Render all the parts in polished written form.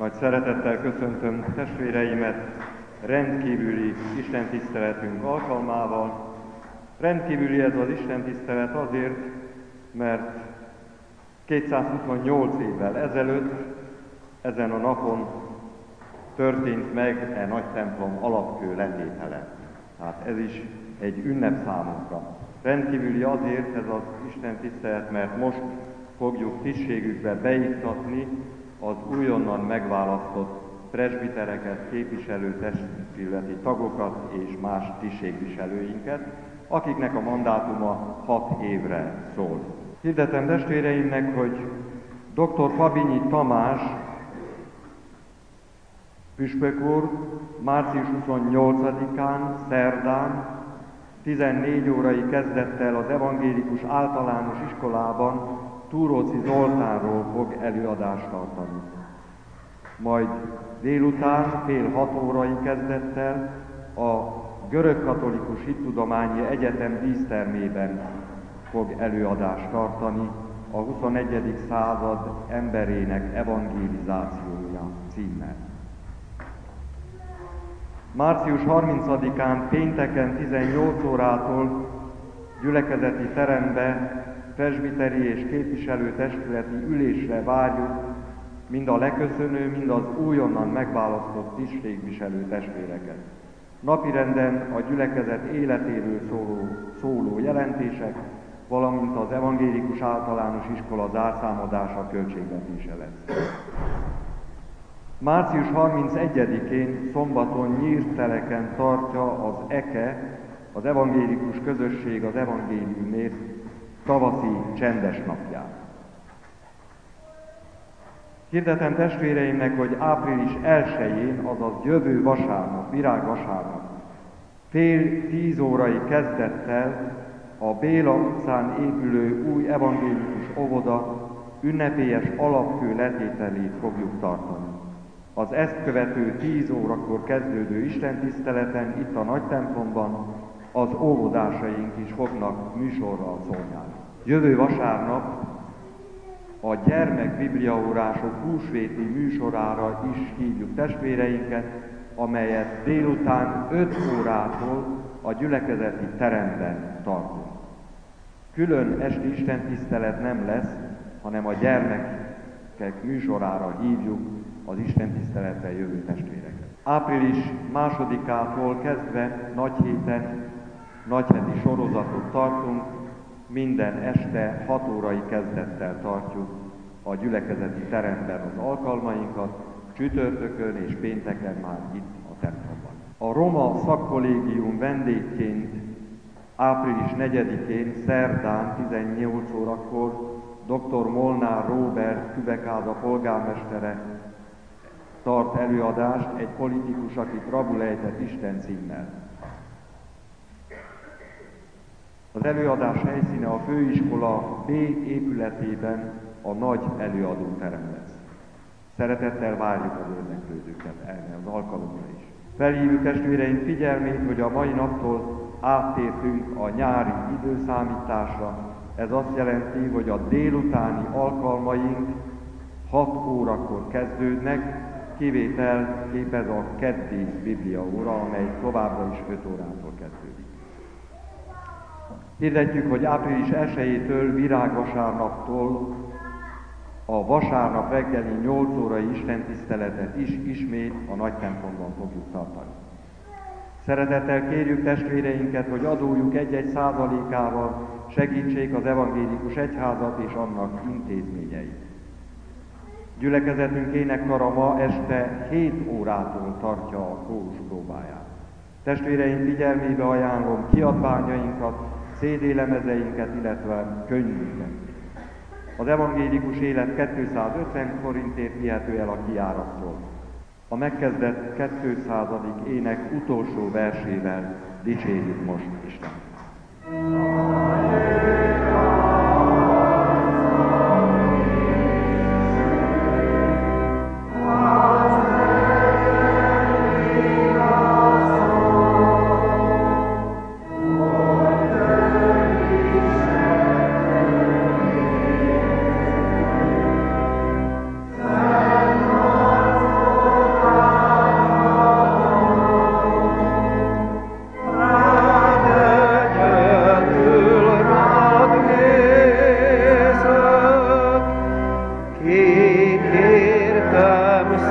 Nagy szeretettel köszöntöm testvéreimet rendkívüli istentiszteletünk alkalmával. Rendkívüli ez az istentisztelet azért, mert 228 évvel ezelőtt ezen a napon történt meg e nagy templom alapkő letétele. Hát ez is egy ünnep számunkra. Rendkívüli azért ez az istentisztelet, mert most fogjuk tisztségükbe beiktatni az újonnan megválasztott presbitereket, képviselő testületi tagokat és más tisztségviselőinket, akiknek a mandátuma 6 évre szól. Hirdetem testvéreimnek, hogy dr. Fabinyi Tamás püspök úr március 28-án, szerdán 14 órai kezdettel az evangélikus általános iskolában Túróczi Zoltánról fog előadást tartani. Majd délután fél 6 órai kezdettel a Görögkatolikus Hittudományi Egyetem dísztermében fog előadást tartani a 21. század emberének evangelizációja címmel. Március 30-án pénteken 18 órától gyülekezeti terembe presbiteri és képviselőtestületi ülésre várjuk mind a leköszönő, mind az újonnan megválasztott tisztségviselő testvéreket. Napirenden a gyülekezet életéről szóló jelentések, valamint az evangélikus általános iskola zárszámadása költségvetése lesz. Március 31-én szombaton nyírt teleken tartja az EKE, az evangélikus közösség az evangéliumért tavaszi csendes napját. Hirdetem testvéreimnek, hogy április 1-én, azaz jövő vasárnap, virágvasárnap, fél 10 órai kezdettel a Béla utcán épülő új evangélikus óvoda ünnepélyes alapkő letételét fogjuk tartani. Az ezt követő 10 órakor kezdődő istentiszteleten itt a nagy templomban az óvodásaink is fognak műsorral szolgálni. Jövő vasárnap a gyermekbibliaórások húsvéti műsorára is hívjuk testvéreinket, amelyet délután 5 órától a gyülekezeti teremben tartunk. Külön esti istentisztelet nem lesz, hanem a gyermekek műsorára hívjuk az istentiszteletre jövő testvéreket. Április 2-ától kezdve nagyheti sorozatot tartunk, minden este 6 órai kezdettel tartjuk a gyülekezeti teremben az alkalmainkat, csütörtökön és pénteken már itt a templomban. A Roma Szakkollégium vendégként április 4-én, szerdán 18 órakor dr. Molnár Róbert Kübekáza polgármestere tart előadást egy politikus, akit rabul ejtett Isten címmel. Az előadás helyszíne a főiskola B épületében a nagy előadóterem lesz. Szeretettel várjuk az érdeklődőket erre az alkalomra is. Felhívjuk testvéreink figyelmét, hogy a mai naptól áttértünk a nyári időszámításra. Ez azt jelenti, hogy a délutáni alkalmaink 6 órakor kezdődnek, kivétel képez a keddi bibliaóra, amely továbbra is 5 órától kezdődik. Hirdetjük, hogy április 1-től virágvasárnaptól a vasárnap reggeli 8 órai istentiszteletet is ismét a nagy templomban fogjuk tartani. Szeretettel kérjük testvéreinket, hogy adójuk 1-1 százalékával segítsék az evangélikus egyházat és annak intézményeit. Gyülekezetünk énekkara ma este 7 órától tartja a kórus próbáját. Testvéreink figyelmébe ajánlom kiadványainkat, CD-lemezeinket, illetve könyvünket. Az evangélikus élet 250 forintért vihető el a kijárattól. A megkezdett 200. ének utolsó versével dicsérjük most Istent. Amen.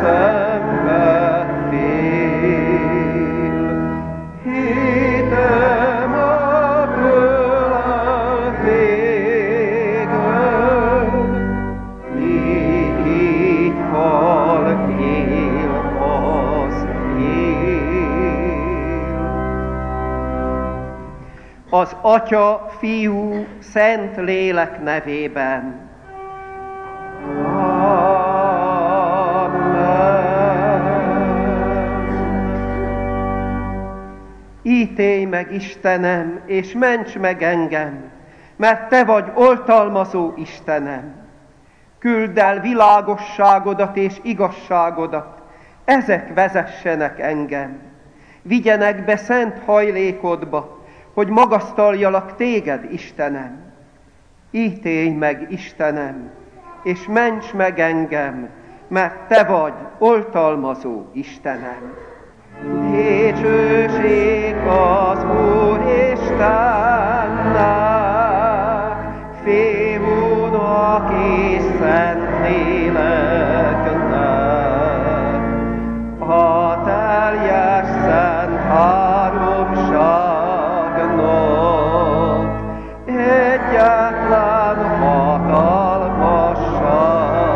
Hitem a földön, míg így hal él az él. Az Atya, Fiú, Szent Lélek nevében. Ítélj meg, Istenem, és ments meg engem, mert Te vagy oltalmazó Istenem. Küldd el világosságodat és igazságodat, ezek vezessenek engem. Vigyenek be szent hajlékodba, hogy magasztaljalak Téged, Istenem. Ítélj meg, Istenem, és ments meg engem, mert Te vagy oltalmazó Istenem. Dicsőség az Úristennek, Fiúnak és Szentléleknek, a teljes szent háromságnak, egyetlen hatalmasságnak.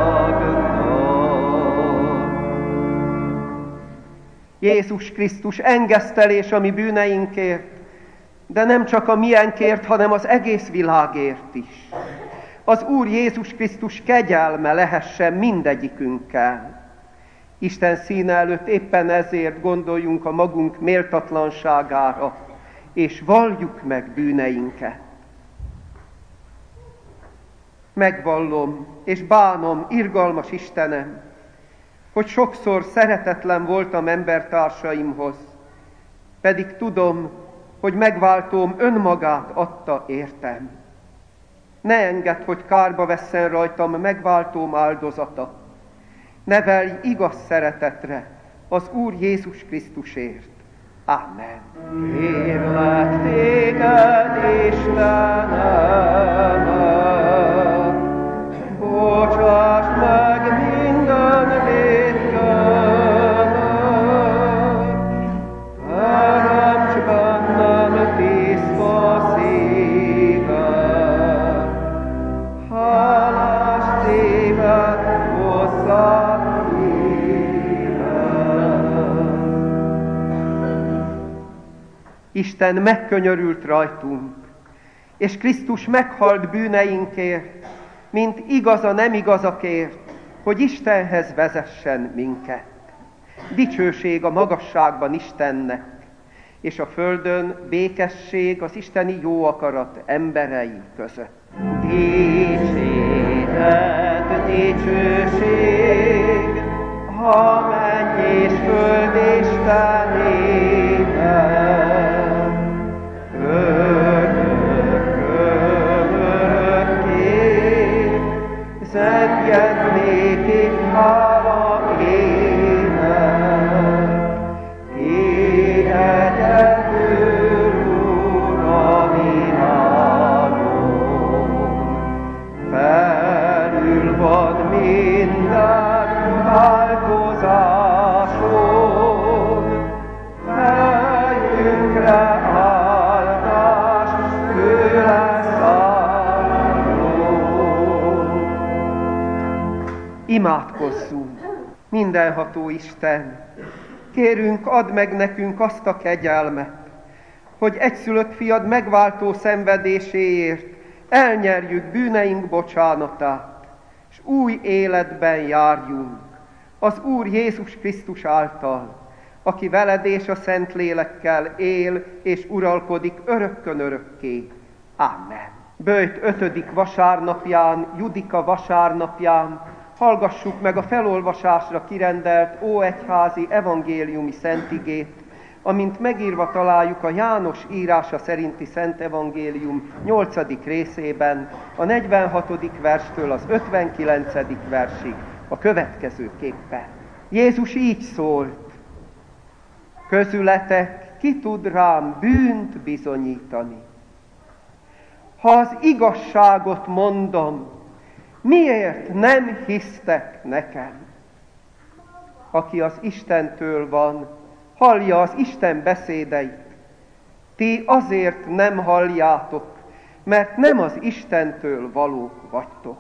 Jézus Krisztus engesztelés a mi bűneinkért, de nem csak a miénkért, hanem az egész világért is. Az Úr Jézus Krisztus kegyelme lehessen mindegyikünkkel. Isten színe előtt éppen ezért gondoljunk a magunk méltatlanságára, és valljuk meg bűneinket. Megvallom és bánom, irgalmas Istenem, hogy sokszor szeretetlen voltam embertársaimhoz, pedig tudom, hogy megváltóm önmagát adta értem. Ne engedd, hogy kárba vesszen rajtam megváltóm áldozata. Nevelj igaz szeretetre az Úr Jézus Krisztusért. Amen. Kérlek Téged, Istenem, bocsáss meg minden vétkemet, teremts bennem tiszta szívet, hálás szívet hozzád hívek. Isten megkönyörült rajtunk, és Krisztus meghalt bűneinkért, mint igaz a nem igazakért, hogy Istenhez vezessen minket. Dicsőség a magasságban Istennek, és a földön békesség az isteni jó akarat emberei között. Dicséret, dicsőség, a menny és föld Istenében, szentjed néki hála ének, ki egyedül Úr a világon. Felül van minden változáson, fejünkre áldás tőle szálljon. Imádkozzunk! Mindenható Isten, kérünk, add meg nekünk azt a kegyelmet, hogy egyszülött fiad megváltó szenvedéséért elnyerjük bűneink bocsánatát, és új életben járjunk az Úr Jézus Krisztus által, aki veled és a Szentlélekkel él és uralkodik örökkön örökké. Amen. Böjt 5. vasárnapján, Judika vasárnapján hallgassuk meg a felolvasásra kirendelt óegyházi evangéliumi szentigét, amint megírva találjuk a János írása szerinti Szent Evangélium 8. részében, a 46. verstől az 59. versig a következőképpen. Jézus így szólt: közületek ki tud rám bűnt bizonyítani? Ha az igazságot mondom, miért nem hisztek nekem? aki az Istentől van, hallja az Isten beszédeit. Ti azért nem halljátok, mert nem az Istentől valók vagytok.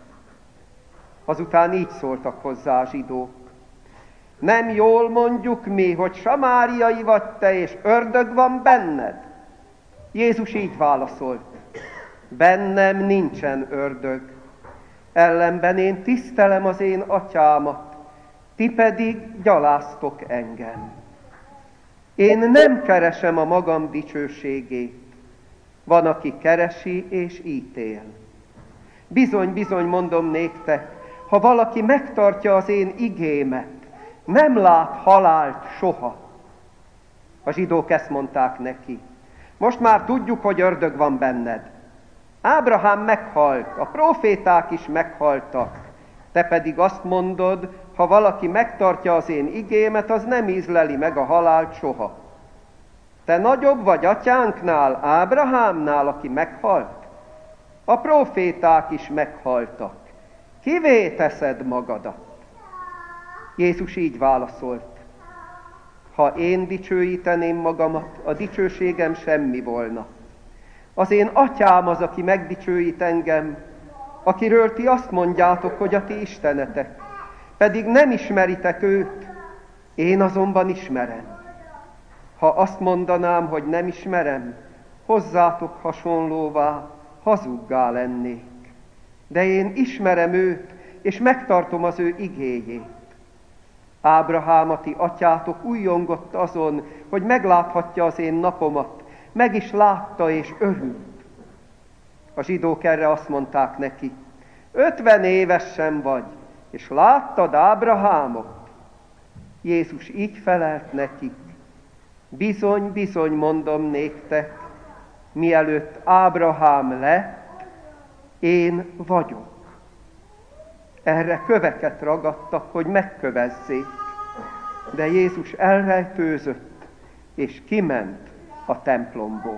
Azután így szóltak hozzá a zsidók. Nem jól mondjuk mi, hogy samáriai vagy te, és ördög van benned? Jézus így válaszolt. Bennem nincsen ördög, ellenben én tisztelem az én atyámat, ti pedig gyaláztok engem. Én nem keresem a magam dicsőségét, van, aki keresi és ítél. Bizony, bizony mondom néktek, ha valaki megtartja az én igémet, nem lát halált soha. A zsidók ezt mondták neki. Most már tudjuk, hogy ördög van benned. Ábrahám meghalt, a próféták is meghaltak. Te pedig azt mondod, ha valaki megtartja az én igémet, az nem ízleli meg a halált soha. Te nagyobb vagy atyánknál, Ábrahámnál, aki meghalt? A próféták is meghaltak. Kivé teszed magadat? Jézus így válaszolt. Ha én dicsőíteném magamat, a dicsőségem semmi volna. Az én atyám az, aki megdicsőít engem, akiről ti azt mondjátok, hogy a ti istenetek, pedig nem ismeritek őt, én azonban ismerem. Ha azt mondanám, hogy nem ismerem, hozzátok hasonlóvá, hazuggá lennék. De én ismerem őt, és megtartom az ő igéjét. Ábrahám, a ti atyátok újjongott azon, hogy megláthatja az én napomat, meg is látta és örült. A zsidók erre azt mondták neki, 50 éves sem vagy, és láttad Ábrahámot? Jézus így felelt nekik, bizony, bizony mondom néktek, mielőtt Ábrahám lett, én vagyok. Erre köveket ragadtak, hogy megkövezzék, de Jézus elrejtőzött, és kiment a templomból.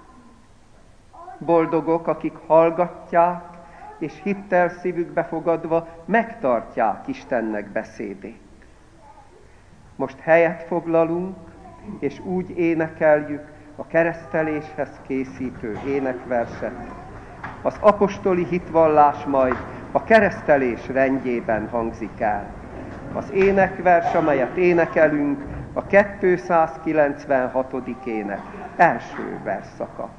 Boldogok, akik hallgatják, és hittel szívükbe fogadva megtartják Istennek beszédét. Most helyet foglalunk, és úgy énekeljük a kereszteléshez készítő énekverset. Az apostoli hitvallás majd a keresztelés rendjében hangzik el. Az énekvers, amelyet énekelünk, a 296. ének első versszaka.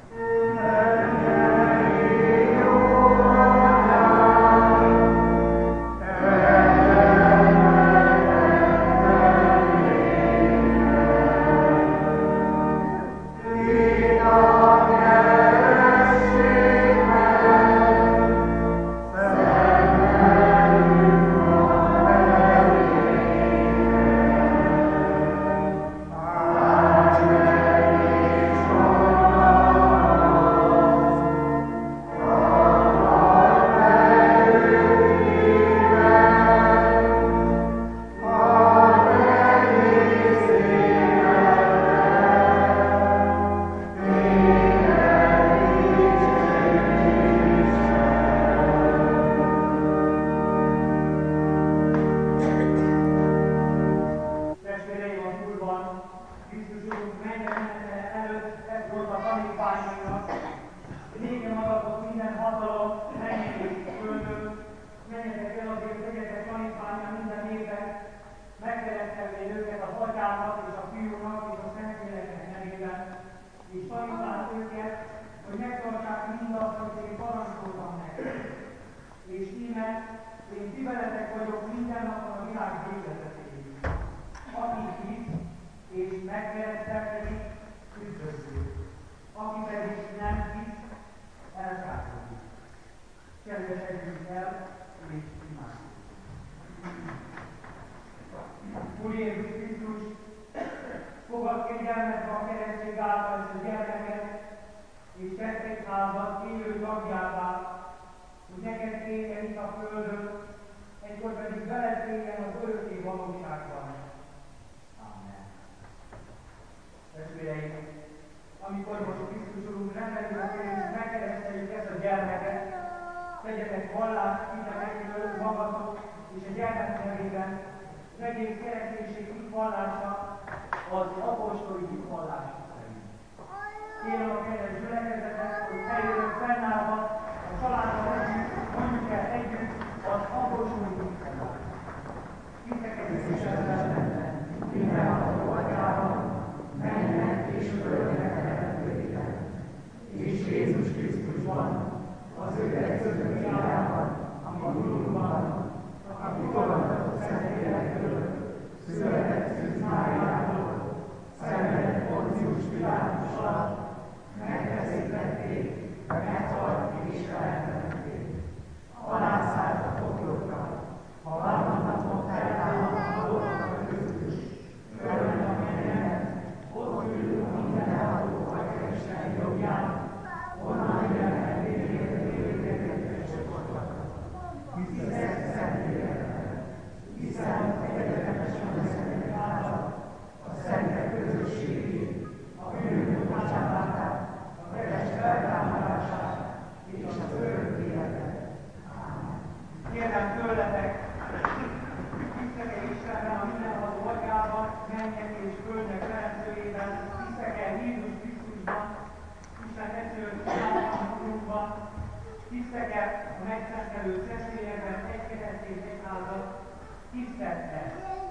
Az egész kereszténység hitvallása az apostoli hitvallás szerint. Kérem a kedves gyülekezetet, hogy helyéről fennállva a családban együtt, mondjuk el együtt az apostoli hitvallást. Titeket tiszteletben, mindenható atyában, menjen és földön teremtőiben, és Jézus Krisztusban, az ő egyszülött fiában, ami Úrunkban, aki fogadott Szentlélektől, született Szűz Máriától, szenvedett Poncius Pilátus alatt, megfeszítették, meghalt és feltemették. Alászállt a poklokra, a harmadnapon feltámadt a halottak közül, fölment a mennyben, ott ül a mindenható Atya Isten jobbján, onnan jön el végéket sokokat. Hiszek Szentlélekben, hiszem egyetemesen összekötőházat, a szentek közösségét, a bűnök bocsánatát, a test feltámadását és az örök életet. Ámen. Kérem tőletek, hiszek-e Istenben, a mindenható Atyában, mennyek és földnek teremtőjében, hiszek-e Jézus Krisztusban, Isten egyszülött fiában, Úrunkban, hiszek-e a megszentelő Szentlélekben, egy keresztény egyházat, hiszek-e?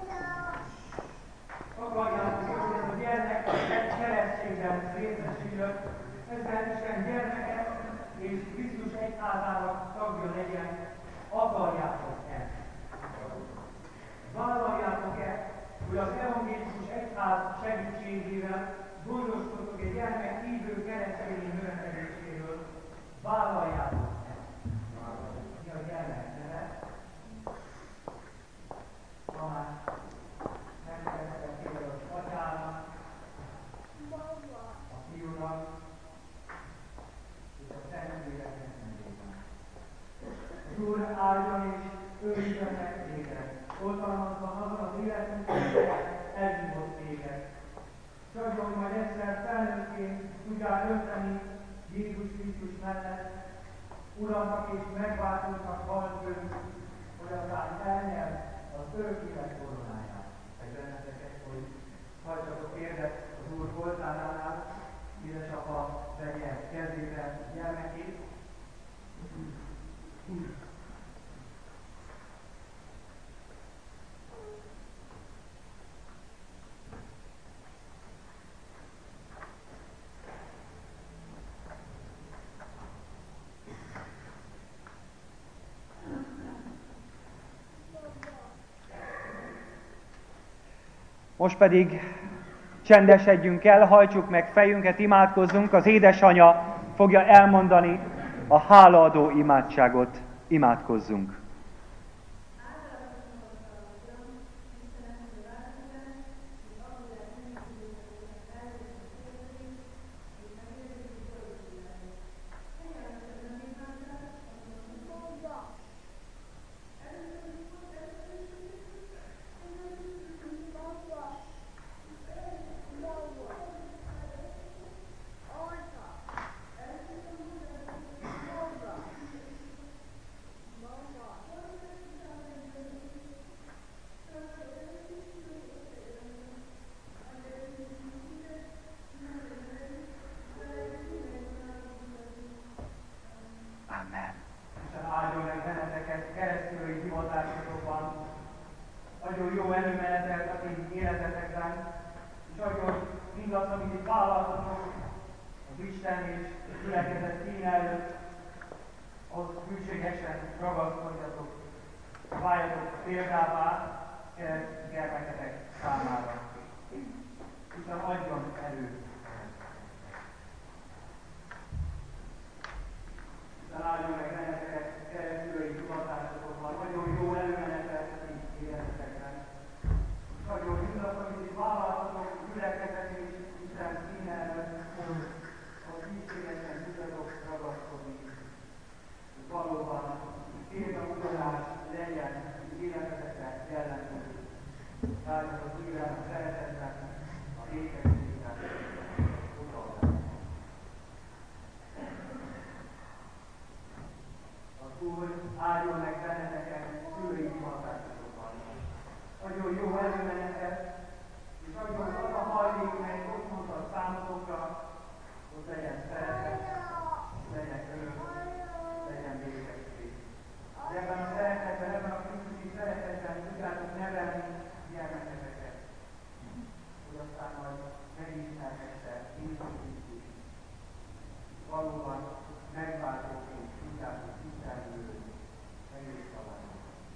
Akarjátok, hogy a gyermek egy keresztségben részesülött, ezzel Isten gyermeke és Krisztus egyházának tagja legyen. Akarjátok-e? Vállaljátok-e, hogy az evangélikus egyház segítségével gondoskodtok egy gyermek hívő keresztényi növekedéséről? Vállaljátok-e? Mi a gyermek neve? Tamás megkezdte például az atyának, a fiúnak és a Szentléleknek nevében. Az Úr áldjon és őrizzen meg téged, oltalmazva azon az életünket, elhívott téged. És adjon, hogy majd egyszer felnőttként tudjál dönteni Jézus Krisztus mellett, Uramnak és megváltónak valtőnk, hogy aztán elnyer az örök élet koronáját. Egy benneteket, hogy hagyjatok érdet az Úr oltáránál, édesapa vegye kezébe gyermekét. Most pedig csendesedjünk el, hajtsuk meg fejünket, imádkozzunk. Az édesanya fogja elmondani a hálaadó imádságot. Imádkozzunk. Nagyon jó előmenetet a ti életetekben, és adjon mindazt, amit itt vállaltatok az Isten és a gyülekezet színe előtt, ahhoz hűségesen ragaszkodjatok, váljatok példává gyermeketek számára. Isten adjon erőt. Isten áldjon meg benneteket keresztülői tudatásokban, nagyon jó előmenetet életetekben. És nagyon mindazt, amit itt vállaltatok, gyülekezet és Isten színe előtt, hogy hűségesen tudjatok ragaszkodni. Valóban példamutatást legyen életetekre jellemző. Várjuk az Úrán a szeretetben, a békességben, utalban. Az Úr áldjon meg benneteket szülői hivatásokban. Nagyon jó előmenetet, és adjon az a hajlék, mely ott mondta számotokra, ott legyen szeretet, legyen öröm, legyen békesség. Ebben a szeretetben, ebben a Krisztusi szeretetben tudjátok nevelni gyermeketeket, hogy aztán majd megismerhesse Jézus Krisztus. Valóban megváltóként tudjátok tisztelni őt, egész találni.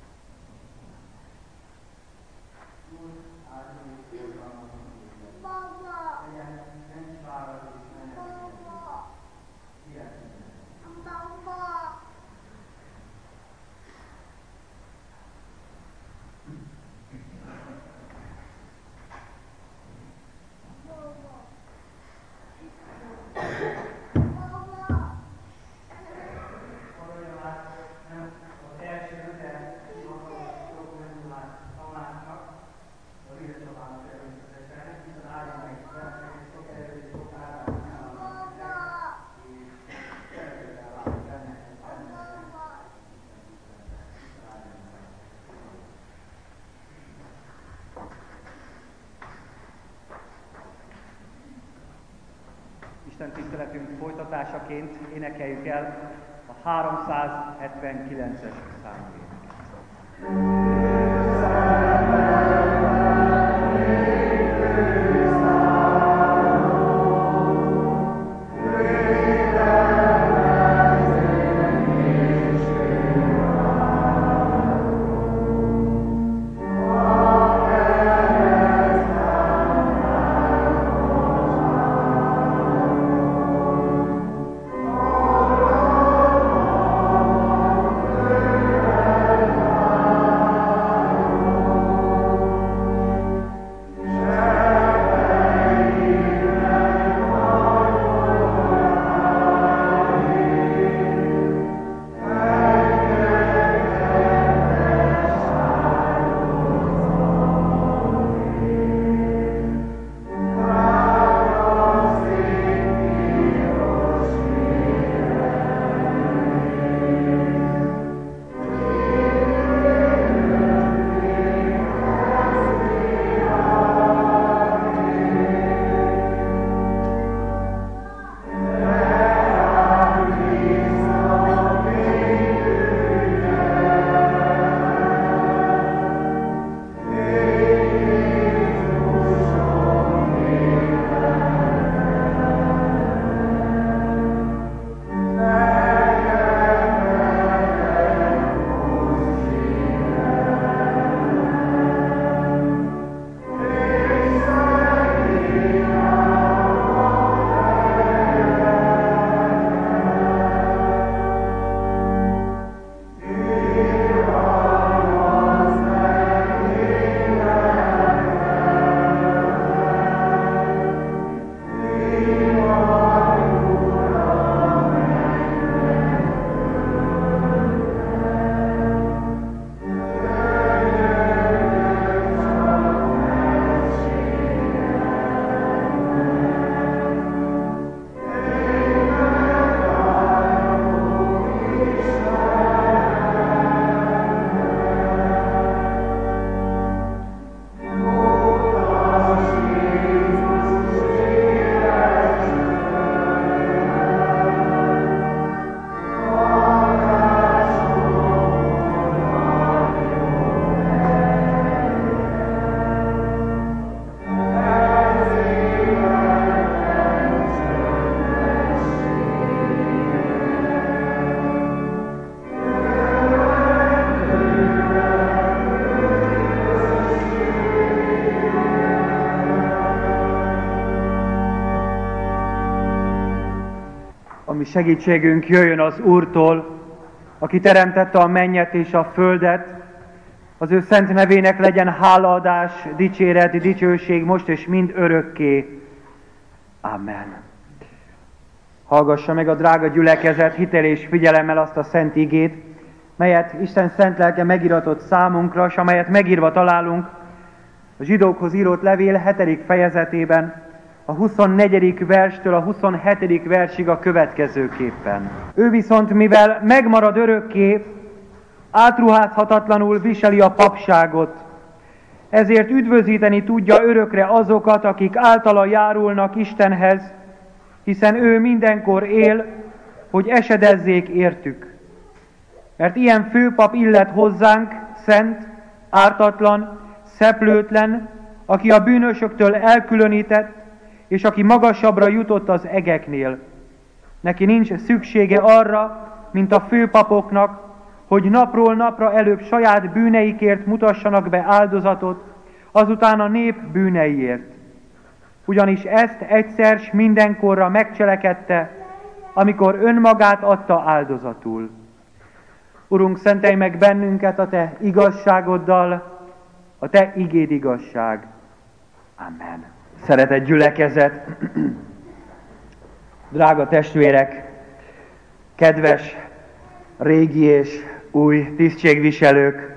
Úr, áldjon és szolgálmatok őket. Legyen nincs válasz és menedéket. Életünkben. Isten tiszteletünk folytatásaként énekeljük el a 379-es számot. ami segítségünk jöjjön az Úrtól, aki teremtette a mennyet és a földet. Az ő szent nevének legyen hálaadás, dicséret, dicsőség most és mind örökké. Amen. Hallgassa meg a drága gyülekezet hitel és figyelemmel azt a szent igét, melyet Isten szent lelke megiratott számunkra, és amelyet megírva találunk a zsidókhoz írott levél 7. fejezetében, a 24. verstől a 27. versig a következőképpen. Ő viszont, mivel megmarad örökké, átruházhatatlanul viseli a papságot. ezért üdvözíteni tudja örökre azokat, akik általa járulnak Istenhez, hiszen ő mindenkor él, hogy esedezzék értük. Mert ilyen főpap illet hozzánk, szent, ártatlan, szeplőtlen, aki a bűnösöktől elkülönített, és aki magasabbra jutott az egeknél. Neki nincs szüksége arra, mint a főpapoknak, hogy napról napra előbb saját bűneikért mutassanak be áldozatot, azután a nép bűneiért. Ugyanis ezt egyszer s mindenkorra megcselekedte, amikor önmagát adta áldozatul. Urunk, szentelj meg bennünket a Te igazságoddal, a Te igéd igazság. Amen. Szeretett gyülekezet, drága testvérek, kedves régi és új tisztségviselők,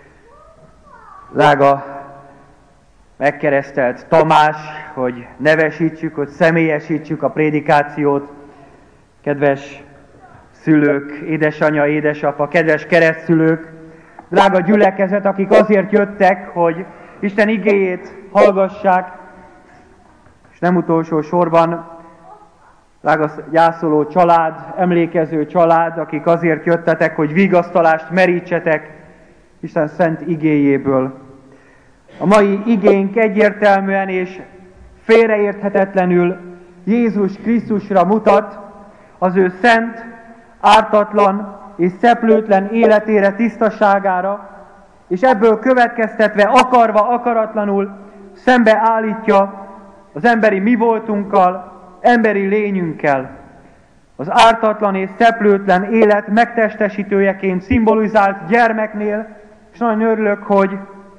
drága megkeresztelt Tamás, hogy nevesítsük, hogy személyesítsük a prédikációt, kedves szülők, édesanyja, édesapa, kedves keresztszülők, drága gyülekezet, akik azért jöttek, hogy Isten igéjét hallgassák, és nem utolsó sorban, drága gyászoló család, emlékező család, akik azért jöttetek, hogy vigasztalást merítsetek Isten szent igéjéből. A mai igénk egyértelműen és félreérthetetlenül Jézus Krisztusra mutat, az ő szent, ártatlan és szeplőtlen életére, tisztaságára, és ebből következtetve akarva, akaratlanul szembeállítja az emberi mi voltunkkal, emberi lényünkkel. Az ártatlan és szeplőtlen élet megtestesítőjeként szimbolizált gyermeknél, és nagyon örülök, hogy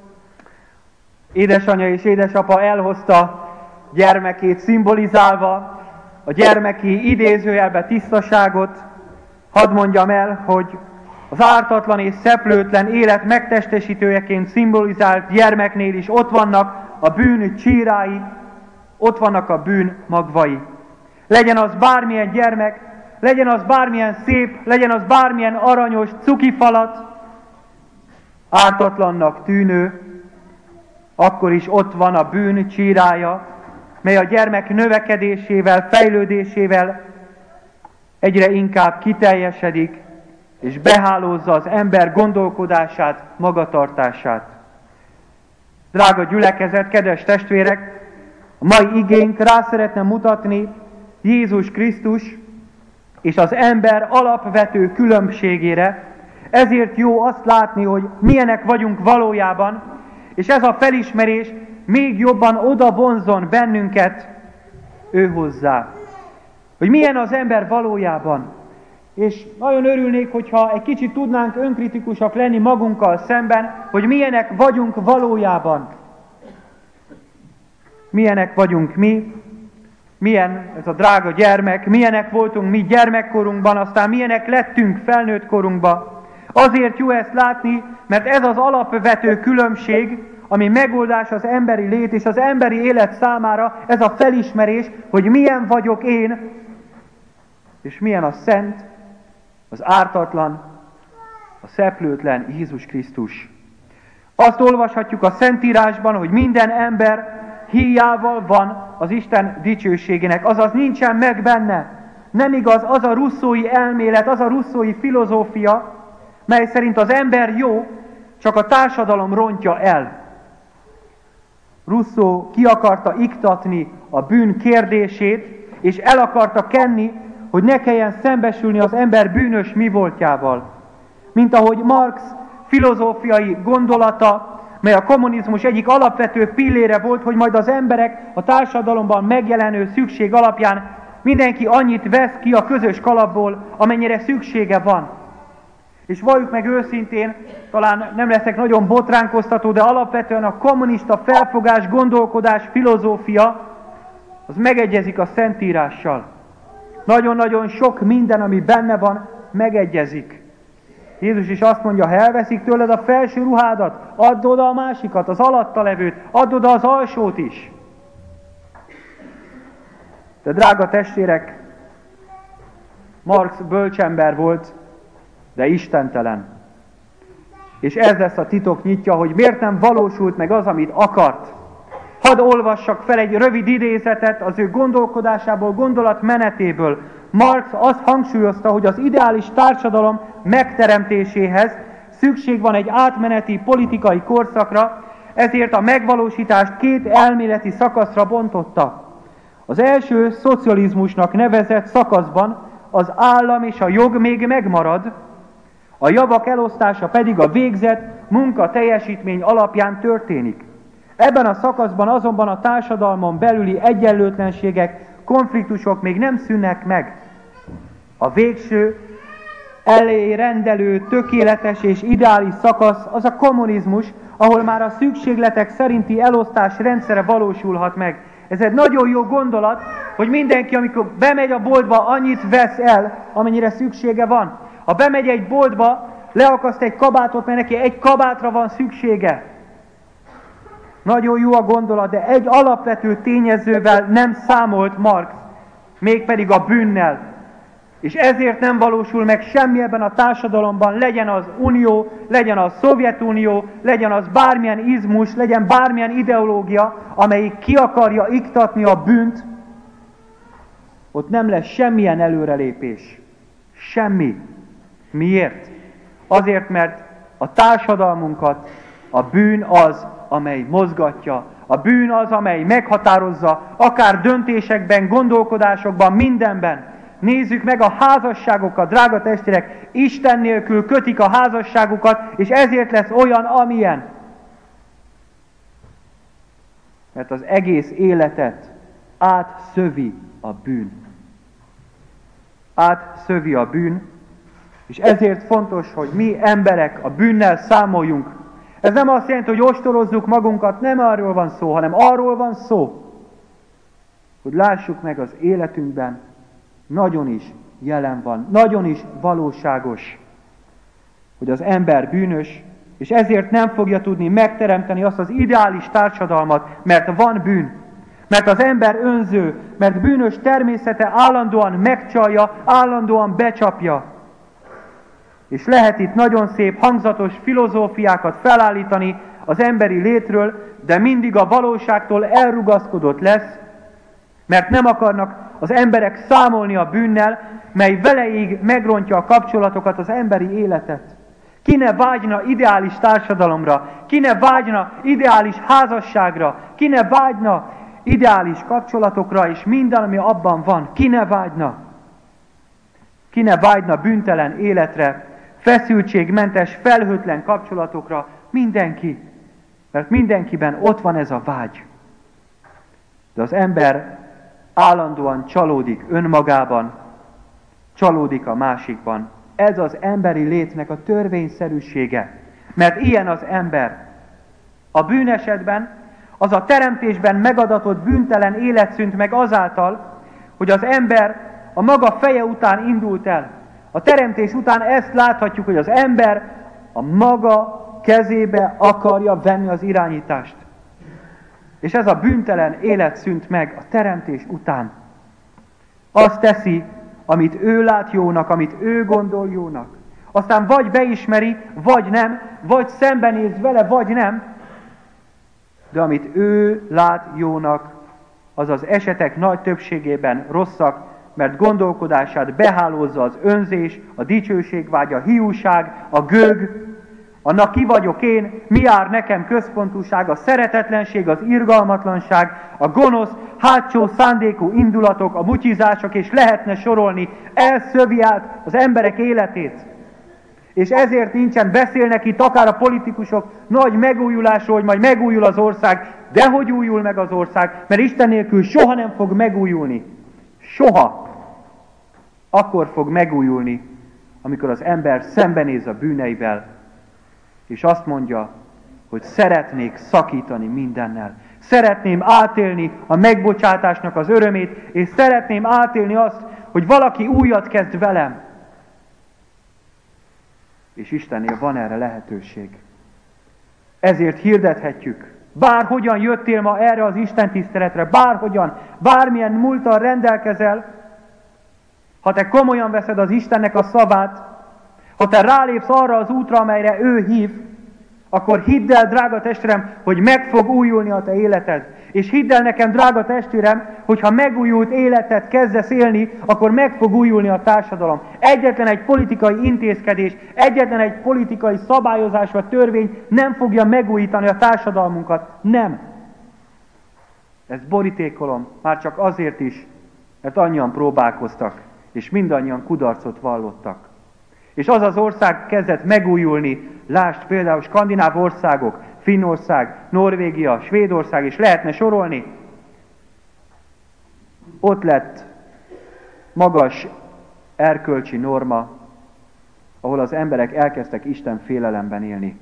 édesanyja és édesapa elhozta gyermekét szimbolizálva, a gyermeki idézőjelbe tisztaságot. Hadd mondjam el, hogy az ártatlan és szeplőtlen élet megtestesítőjeként szimbolizált gyermeknél is ott vannak a bűn csírái, ott vannak a bűn magvai. Legyen az bármilyen gyermek, legyen az bármilyen szép, legyen az bármilyen aranyos cukifalat, ártatlannak tűnő, akkor is ott van a bűn csírája, mely a gyermek növekedésével, fejlődésével egyre inkább kiteljesedik, és behálózza az ember gondolkodását, magatartását. Drága gyülekezet, kedves testvérek, a mai igénk rá szeretne mutatni Jézus Krisztus és az ember alapvető különbségére. Ezért jó azt látni, hogy milyenek vagyunk valójában, és ez a felismerés még jobban oda vonzzon bennünket ő hozzá. Hogy milyen az ember valójában. És nagyon örülnék, hogyha egy kicsit tudnánk önkritikusak lenni magunkkal szemben, hogy milyenek vagyunk valójában. Milyenek vagyunk mi, milyen ez a drága gyermek, milyenek voltunk mi gyermekkorunkban, aztán milyenek lettünk felnőtt korunkban. Azért jó ezt látni, mert ez az alapvető különbség, ami megoldás az emberi lét és az emberi élet számára, ez a felismerés, hogy milyen vagyok én, és milyen a szent, az ártatlan, a szeplőtlen Jézus Krisztus. Azt olvashatjuk a Szentírásban, hogy minden ember híjával van az Isten dicsőségének, azaz nincsen meg benne. Nem igaz az a russzói elmélet, az a russzói filozófia, mely szerint az ember jó, csak a társadalom rontja el. Rousseau ki akarta iktatni a bűn kérdését, és el akarta kenni, hogy ne kelljen szembesülni az ember bűnös mi voltjával. Mint ahogy Marx filozófiai gondolata, mely a kommunizmus egyik alapvető pillére volt, hogy majd az emberek a társadalomban megjelenő szükség alapján mindenki annyit vesz ki a közös kalapból, amennyire szüksége van. És valljuk meg őszintén, talán nem leszek nagyon botránkoztató, de alapvetően a kommunista felfogás, gondolkodás, filozófia, az megegyezik a Szentírással. Nagyon-nagyon sok minden, ami benne van, megegyezik. Jézus is azt mondja, ha elveszik tőled a felső ruhádat, add oda a másikat, az alatta levőt, add oda az alsót is. De drága testvérek, Marx bölcsember volt, de istentelen. És ez lesz a titok nyitja, hogy miért nem valósult meg az, amit akart. Hadd olvassak fel egy rövid idézetet az ő gondolkodásából, gondolatmenetéből. Marx azt hangsúlyozta, hogy az ideális társadalom megteremtéséhez szükség van egy átmeneti politikai korszakra, ezért a megvalósítást két elméleti szakaszra bontotta. Az első szocializmusnak nevezett szakaszban az állam és a jog még megmarad, a javak elosztása pedig a végzett munka teljesítmény alapján történik. Ebben a szakaszban azonban a társadalmon belüli egyenlőtlenségek, konfliktusok még nem szűnnek meg. A végső, elérendelő, tökéletes és ideális szakasz az a kommunizmus, ahol már a szükségletek szerinti elosztás rendszere valósulhat meg. Ez egy nagyon jó gondolat, hogy mindenki, amikor bemegy a boltba, annyit vesz el, amennyire szüksége van. Ha bemegy egy boltba, leakaszt egy kabátot, mert neki egy kabátra van szüksége. Nagyon jó a gondolat, de egy alapvető tényezővel nem számolt Marx, mégpedig a bűnnel. És ezért nem valósul meg semmi ebben a társadalomban, legyen az Unió, legyen az Szovjetunió, legyen az bármilyen izmus, legyen bármilyen ideológia, amelyik ki akarja iktatni a bűnt, ott nem lesz semmilyen előrelépés. Semmi. Miért? Azért, mert a társadalmunkat a bűn az, amely mozgatja. A bűn az, amely meghatározza, akár döntésekben, gondolkodásokban, mindenben. Nézzük meg a házasságokat, drága testvérek, Isten nélkül kötik a házasságukat, és ezért lesz olyan, amilyen. Mert az egész életet átszövi a bűn. Átszövi a bűn, és ezért fontos, hogy mi emberek a bűnnel számoljunk. Ez nem azt jelenti, hogy ostorozzuk magunkat, nem arról van szó, hanem arról van szó, hogy lássuk meg az életünkben, nagyon is jelen van, nagyon is valóságos, hogy az ember bűnös, és ezért nem fogja tudni megteremteni azt az ideális társadalmat, mert van bűn, mert az ember önző, mert bűnös természete állandóan megcsalja, állandóan becsapja. És lehet itt nagyon szép, hangzatos filozófiákat felállítani az emberi létről, de mindig a valóságtól elrugaszkodott lesz, mert nem akarnak az emberek számolni a bűnnel, mely veleig megrontja a kapcsolatokat, az emberi életet. Ki ne vágyna ideális társadalomra, ki ne vágyna ideális házasságra, ki ne vágyna ideális kapcsolatokra, és minden, ami abban van, ki ne vágyna. Ki ne vágyna bűntelen életre, feszültségmentes, felhőtlen kapcsolatokra, mindenki. Mert mindenkiben ott van ez a vágy. De az ember állandóan csalódik önmagában, csalódik a másikban. Ez az emberi létnek a törvényszerűsége. Mert ilyen az ember. A bűnesetben, az a teremtésben megadatott bűntelen élet szűnt meg azáltal, hogy az ember a maga feje után indult el. A teremtés után ezt láthatjuk, hogy az ember a maga kezébe akarja venni az irányítást. És ez a bűntelen élet szűnt meg a teremtés után. Azt teszi, amit ő lát jónak, amit ő gondol jónak. Aztán vagy beismeri, vagy nem, vagy szembenéz vele, vagy nem. De amit ő lát jónak, az az esetek nagy többségében rosszak, mert gondolkodását behálózza az önzés, a dicsőségvágy, a hiúság, a gőg, annak ki vagyok én, mi jár nekem központúság, a szeretetlenség, az irgalmatlanság, a gonosz, hátsó szándékú indulatok, a mutyizások, és lehetne sorolni, elszövi át az emberek életét. És ezért nincsen, beszélnek itt akár a politikusok nagy megújulásról, hogy majd megújul az ország, de hogy újul meg az ország, mert Isten nélkül soha nem fog megújulni. Soha. Akkor fog megújulni, amikor az ember szembenéz a bűneivel, és azt mondja, hogy szeretnék szakítani mindennel. Szeretném átélni a megbocsátásnak az örömét, és szeretném átélni azt, hogy valaki újat kezd velem. És Istennél van erre lehetőség. Ezért hirdethetjük. Bárhogyan jöttél ma erre az Isten tiszteletre, bárhogyan, bármilyen múlttal rendelkezel, ha te komolyan veszed az Istennek a szavát, ha te rálépsz arra az útra, amelyre ő hív, akkor hidd el, drága testvérem, hogy meg fog újulni a te életed. És hidd el nekem, drága testvérem, hogy ha megújult életet kezdesz élni, akkor meg fog újulni a társadalom. Egyetlen egy politikai intézkedés, egyetlen egy politikai szabályozás vagy törvény nem fogja megújítani a társadalmunkat. Nem. Ezt borítékolom, már csak azért is, mert annyian próbálkoztak, és mindannyian kudarcot vallottak. És az az ország kezdett megújulni, lásd például skandináv országok, Finnország, Norvégia, Svédország, és lehetne sorolni. Ott lett magas erkölcsi norma, ahol az emberek elkezdtek Isten félelemben élni.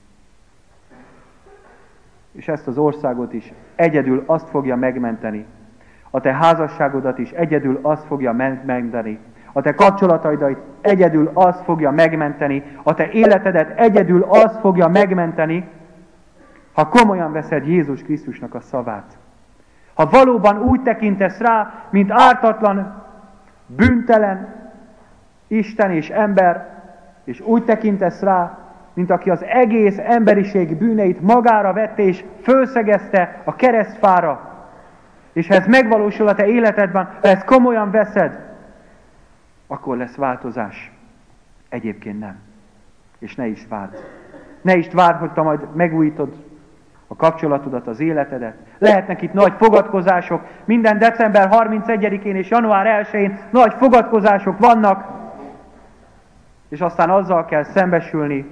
És ezt az országot is egyedül azt fogja megmenteni. A te házasságodat is egyedül azt fogja megmenteni. A te kapcsolataidat egyedül azt fogja megmenteni. A te életedet egyedül azt fogja megmenteni, ha komolyan veszed Jézus Krisztusnak a szavát. Ha valóban úgy tekintesz rá, mint ártatlan, bűntelen Isten és ember, és úgy tekintesz rá, mint aki az egész emberiség bűneit magára vette és fölszegezte a keresztfára. És ha ez megvalósul a te életedben, ha ezt komolyan veszed, akkor lesz változás. Egyébként nem. És ne is várd. Ne is várd, hogy te majd megújítod a kapcsolatodat, az életedet. Lehetnek itt nagy fogadkozások. Minden december 31-én és január 1-én nagy fogadkozások vannak. És aztán azzal kell szembesülni,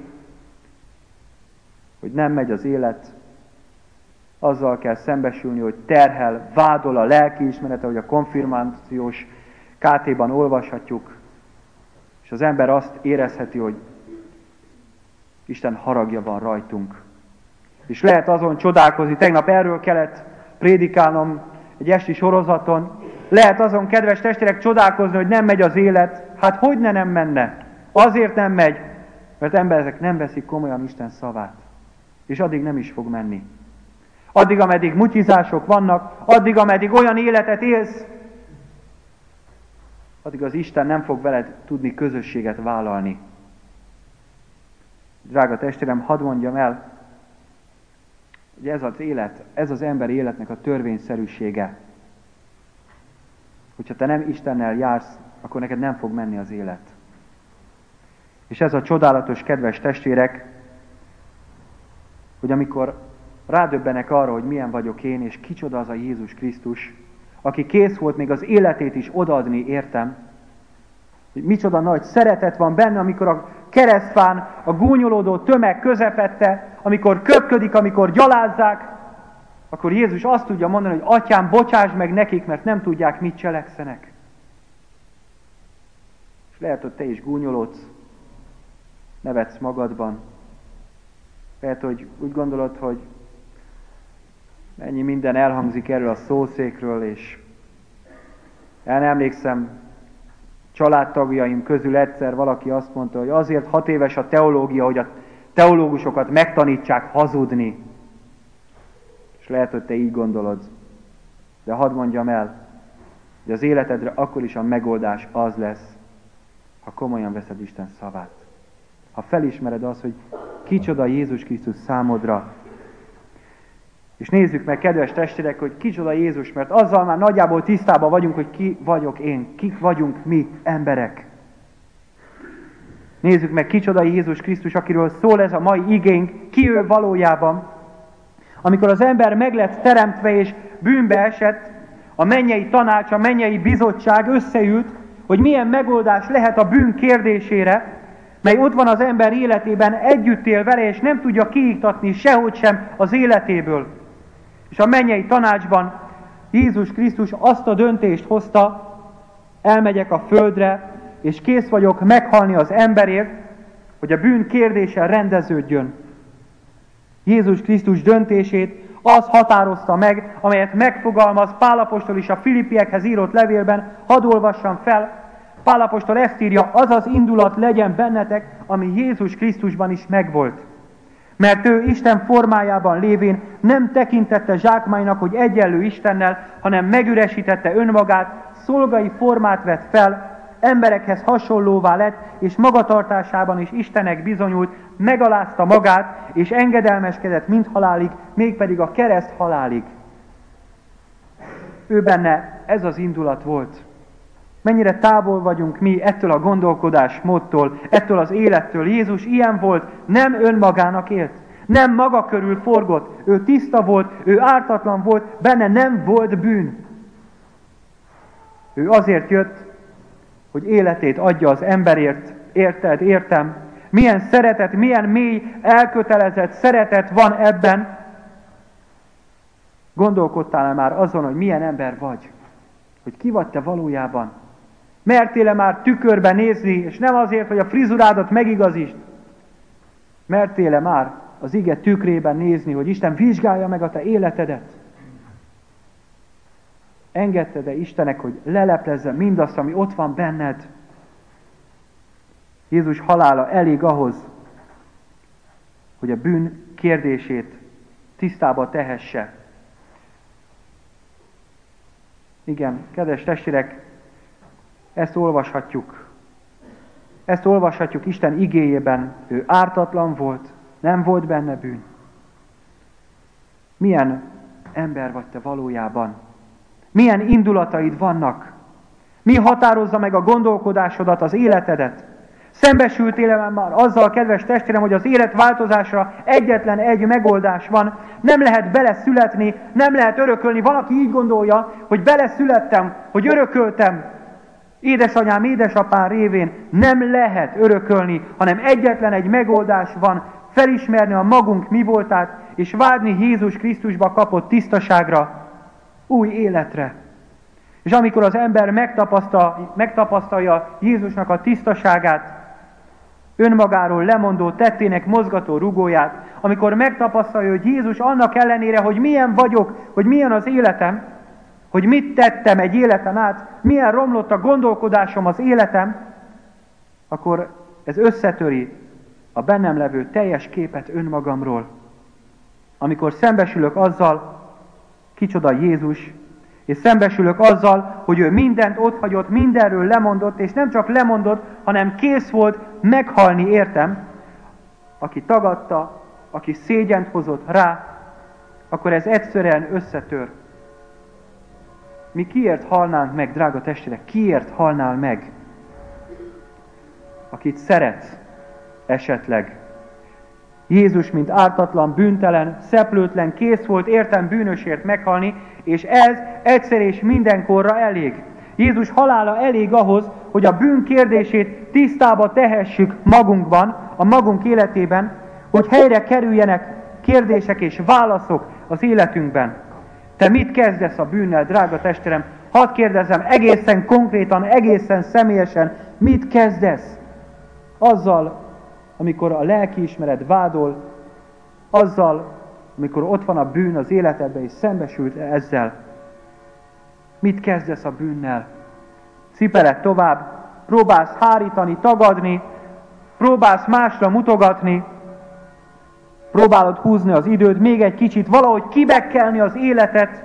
hogy nem megy az élet. Azzal kell szembesülni, hogy terhel, vádol a lelkiismerete, hogy a konfirmációs KT-ban olvashatjuk. És az ember azt érezheti, hogy Isten haragja van rajtunk. És lehet azon csodálkozni, tegnap erről kellett prédikálnom egy esti sorozaton, lehet azon, kedves testvérek, csodálkozni, hogy nem megy az élet. Hát hogy nem menne? Azért nem megy, mert emberek nem veszik komolyan Isten szavát. És addig nem is fog menni. Addig, ameddig mutyizások vannak, addig, ameddig olyan életet élsz, addig az Isten nem fog veled tudni közösséget vállalni. Drága testvérem, hadd mondjam el, hogy ez az élet, ez az emberi életnek a törvényszerűsége. Hogyha te nem Istennel jársz, akkor neked nem fog menni az élet. És ez a csodálatos, kedves testvérek, hogy amikor rádöbbenek arra, hogy milyen vagyok én, és kicsoda az a Jézus Krisztus, aki kész volt még az életét is odaadni értem, hogy micsoda nagy szeretet van benne, amikor a keresztfán a gúnyolódó tömeg közepette, amikor köpködik, amikor gyalázzák, akkor Jézus azt tudja mondani, hogy Atyám, bocsáss meg nekik, mert nem tudják, mit cselekszenek. És lehet, hogy te is gúnyolódsz, nevetsz magadban. Lehet, hogy úgy gondolod, hogy mennyi minden elhangzik erről a szószékről, és el nem emlékszem, családtagjaim közül egyszer valaki azt mondta, hogy azért 6 éves a teológia, hogy a teológusokat megtanítsák hazudni. És lehet, hogy te így gondolod. De hadd mondjam el, hogy az életedre akkor is a megoldás az lesz, ha komolyan veszed Isten szavát. Ha felismered azt, hogy kicsoda Jézus Krisztus számodra. És nézzük meg, kedves testvérek, hogy kicsoda Jézus, mert azzal már nagyjából tisztában vagyunk, hogy ki vagyok én, kik vagyunk mi, emberek. Nézzük meg, kicsoda Jézus Krisztus, akiről szól ez a mai igénk, ki ő valójában. Amikor az ember meg lett teremtve és bűnbe esett, a mennyei tanács, a mennyei bizottság összeült, hogy milyen megoldás lehet a bűn kérdésére, mely ott van az ember életében, együtt él vele, és nem tudja kiiktatni sehogy sem az életéből. És a mennyei tanácsban Jézus Krisztus azt a döntést hozta, elmegyek a földre, és kész vagyok meghalni az emberért, hogy a bűn kérdése rendeződjön. Jézus Krisztus döntését az határozta meg, amelyet megfogalmaz Pál apostol is a Filippiekhez írott levélben, hadd olvassam fel. Pál apostol ezt írja, az az indulat legyen bennetek, ami Jézus Krisztusban is megvolt. Mert ő Isten formájában lévén nem tekintette zsákmánynak, hogy egyenlő Istennel, hanem megüresítette önmagát, szolgai formát vett fel, emberekhez hasonlóvá lett, és magatartásában is Istennek bizonyult, megalázta magát, és engedelmeskedett mind halálig, mégpedig a kereszt halálig. Ő benne ez az indulat volt. Mennyire távol vagyunk mi ettől a gondolkodásmódtól, ettől az élettől. Jézus ilyen volt, nem önmagának élt, nem maga körül forgott, ő tiszta volt, ő ártatlan volt, benne nem volt bűn. Ő azért jött, hogy életét adja az emberért, érted, értem. Milyen szeretet, milyen mély, elkötelezett szeretet van ebben. Gondolkodtál-e már azon, hogy milyen ember vagy? Hogy ki vagy te valójában? Mertél-e már tükörbe nézni, és nem azért, hogy a frizurádat megigazítsd? Mertél-e már az ige tükrében nézni, hogy Isten vizsgálja meg a te életedet? Engedted-e Istennek, hogy leleplezze mindazt, ami ott van benned? Jézus halála elég ahhoz, hogy a bűn kérdését tisztába tehesse. Igen, kedves testvérek, ezt olvashatjuk. Ezt olvashatjuk Isten igéjében. Ő ártatlan volt, nem volt benne bűn. Milyen ember vagy te valójában? Milyen indulataid vannak? Mi határozza meg a gondolkodásodat, az életedet? Szembesültél már azzal, kedves testvérem, hogy az életváltozásra egyetlen egy megoldás van. Nem lehet beleszületni, nem lehet örökölni. Valaki így gondolja, hogy beleszülettem, hogy örököltem. Édesanyám, édesapám révén nem lehet örökölni, hanem egyetlen egy megoldás van. Felismerni a magunk mi voltát, és vágyni Jézus Krisztusba kapott tisztaságra, új életre. És amikor az ember megtapasztalja Jézusnak a tisztaságát, önmagáról lemondó tettének mozgató rugóját, amikor megtapasztalja, hogy Jézus annak ellenére, hogy milyen vagyok, hogy milyen az életem, hogy mit tettem egy életen át, milyen romlott a gondolkodásom, az életem, akkor ez összetöri a bennem levő teljes képet önmagamról. Amikor szembesülök azzal, kicsoda Jézus, és szembesülök azzal, hogy ő mindent otthagyott, mindenről lemondott, és nem csak lemondott, hanem kész volt meghalni értem, aki tagadta, aki szégyent hozott rá, akkor ez egyszerűen összetör. Mi kiért halnánk meg, drága testvérek, kiért halnál meg? Akit szeretsz esetleg. Jézus, mint ártatlan, bűntelen, szeplőtlen, kész volt értem bűnösért meghalni, és ez egyszer és mindenkorra elég. Jézus halála elég ahhoz, hogy a bűn kérdését tisztába tehessük magunkban, a magunk életében, hogy helyre kerüljenek kérdések és válaszok az életünkben. Te mit kezdesz a bűnnel, drága testvérem? Hadd kérdezzem egészen konkrétan, egészen személyesen, mit kezdesz azzal, amikor a lelkiismeret vádol, azzal, amikor ott van a bűn az életedben, és szembesült ezzel? Mit kezdesz a bűnnel? Cipeled tovább, próbálsz hárítani, tagadni, próbálsz másra mutogatni, próbálod húzni az időt, még egy kicsit, valahogy kibekkelni az életet.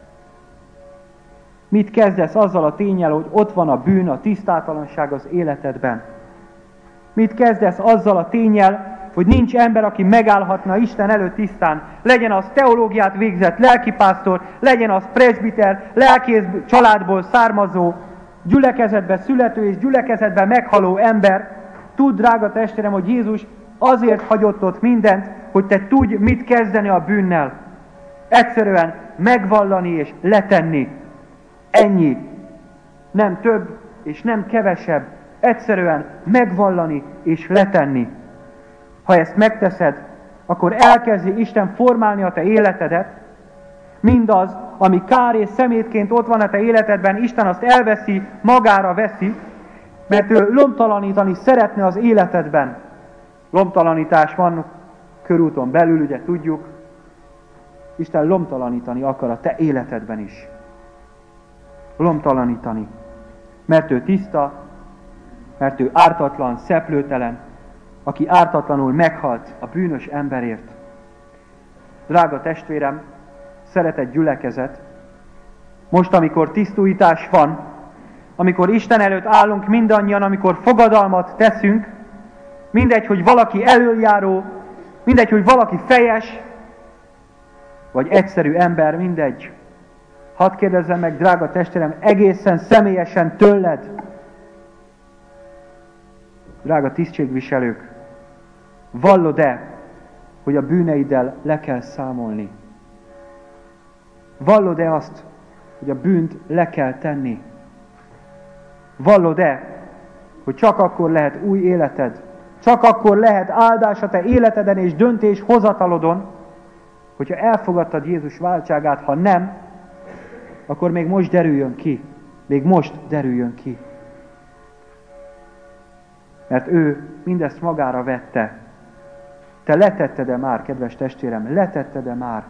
Mit kezdesz azzal a ténnyel, hogy ott van a bűn, a tisztátalanság az életedben? Mit kezdesz azzal a ténnyel, hogy nincs ember, aki megállhatna Isten előtt tisztán? Legyen az teológiát végzett lelkipásztor, legyen az presbiter, lelkész családból származó, gyülekezetbe születő és gyülekezetben meghaló ember. Tudd, drága testvérem, hogy Jézus azért hagyott ott mindent, hogy te tudj mit kezdeni a bűnnel. Egyszerűen megvallani és letenni. Ennyi. Nem több és nem kevesebb. Egyszerűen megvallani és letenni. Ha ezt megteszed, akkor elkezdi Isten formálni a te életedet. Mindaz, ami kár és szemétként ott van a te életedben, Isten azt elveszi, magára veszi, mert ő lomtalanítani szeretne az életedben. Lomtalanítás van körúton belül, ugye tudjuk. Isten lomtalanítani akar a te életedben is. Lomtalanítani. Mert ő tiszta, mert ő ártatlan, szeplőtelen, aki ártatlanul meghalt a bűnös emberért. Drága testvérem, szeretett gyülekezet, most, amikor tisztújítás van, amikor Isten előtt állunk mindannyian, amikor fogadalmat teszünk, mindegy, hogy valaki elöljáró, mindegy, hogy valaki fejes, vagy egyszerű ember, mindegy. Hadd kérdezzem meg, drága testvérem, egészen személyesen tőled, drága tisztségviselők, vallod-e, hogy a bűneiddel le kell számolni? Vallod-e azt, hogy a bűnt le kell tenni? Vallod-e, hogy csak akkor lehet új életed, csak akkor lehet áldás a te életeden és döntéshozatalodon, hogyha elfogadtad Jézus váltságát, ha nem, akkor még most derüljön ki. Még most derüljön ki. Mert ő mindezt magára vette. Te letetted-e már, kedves testvérem, letetted-e már?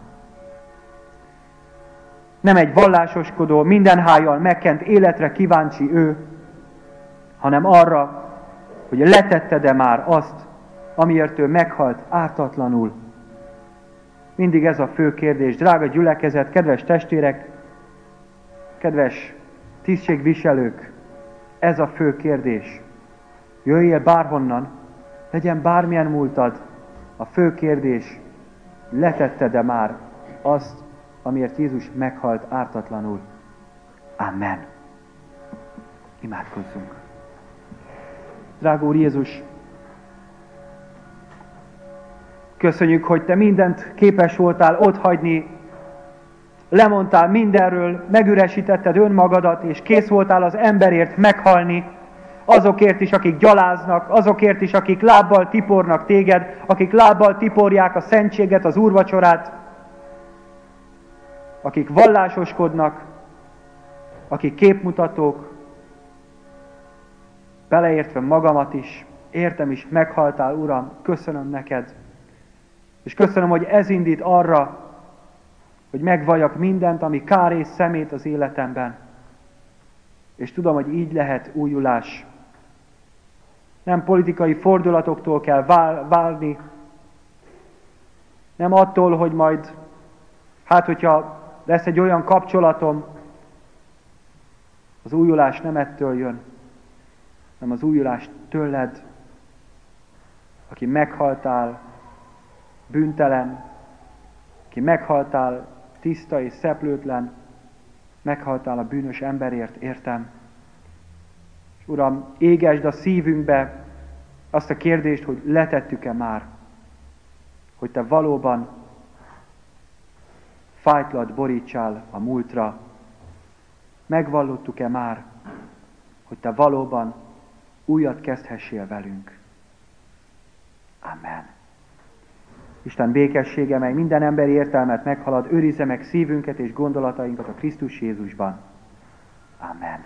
Nem egy vallásoskodó, mindenhájjal megkent életre kíváncsi ő, hanem arra, hogy letetted-e már azt, amiért ő meghalt ártatlanul. Mindig ez a fő kérdés. Drága gyülekezet, kedves testvérek, kedves tisztségviselők, ez a fő kérdés. Jöjjél bárhonnan, legyen bármilyen múltad, a fő kérdés, letetted-e már azt, amiért Jézus meghalt ártatlanul. Amen. Imádkozzunk. Drága Úr Jézus, köszönjük, hogy Te mindent képes voltál otthagyni, lemondtál mindenről, megüresítetted önmagadat, és kész voltál az emberért meghalni, azokért is, akik gyaláznak, azokért is, akik lábbal tipornak téged, akik lábbal tiporják a szentséget, az úrvacsorát, akik vallásoskodnak, akik képmutatók, beleértve magamat is, értem is, meghaltál, Uram, köszönöm neked. És köszönöm, hogy ez indít arra, hogy megvalljak mindent, ami kár és szemét az életemben. És tudom, hogy így lehet újulás. Nem politikai fordulatoktól kell válni, nem attól, hogy majd, hogyha lesz egy olyan kapcsolatom, az újulás nem ettől jön, hanem az újulás tőled, aki meghaltál bűntelen, aki meghaltál tiszta és szeplőtlen, meghaltál a bűnös emberért, értem. És Uram, égesd a szívünkbe azt a kérdést, hogy letettük-e már, hogy Te valóban fájtlat borítsál a múltra. Megvallottuk-e már, hogy Te valóban újat kezdhessél velünk. Amen. Isten békessége, mely minden emberi értelmet meghalad, őrizze meg szívünket és gondolatainkat a Krisztus Jézusban. Amen.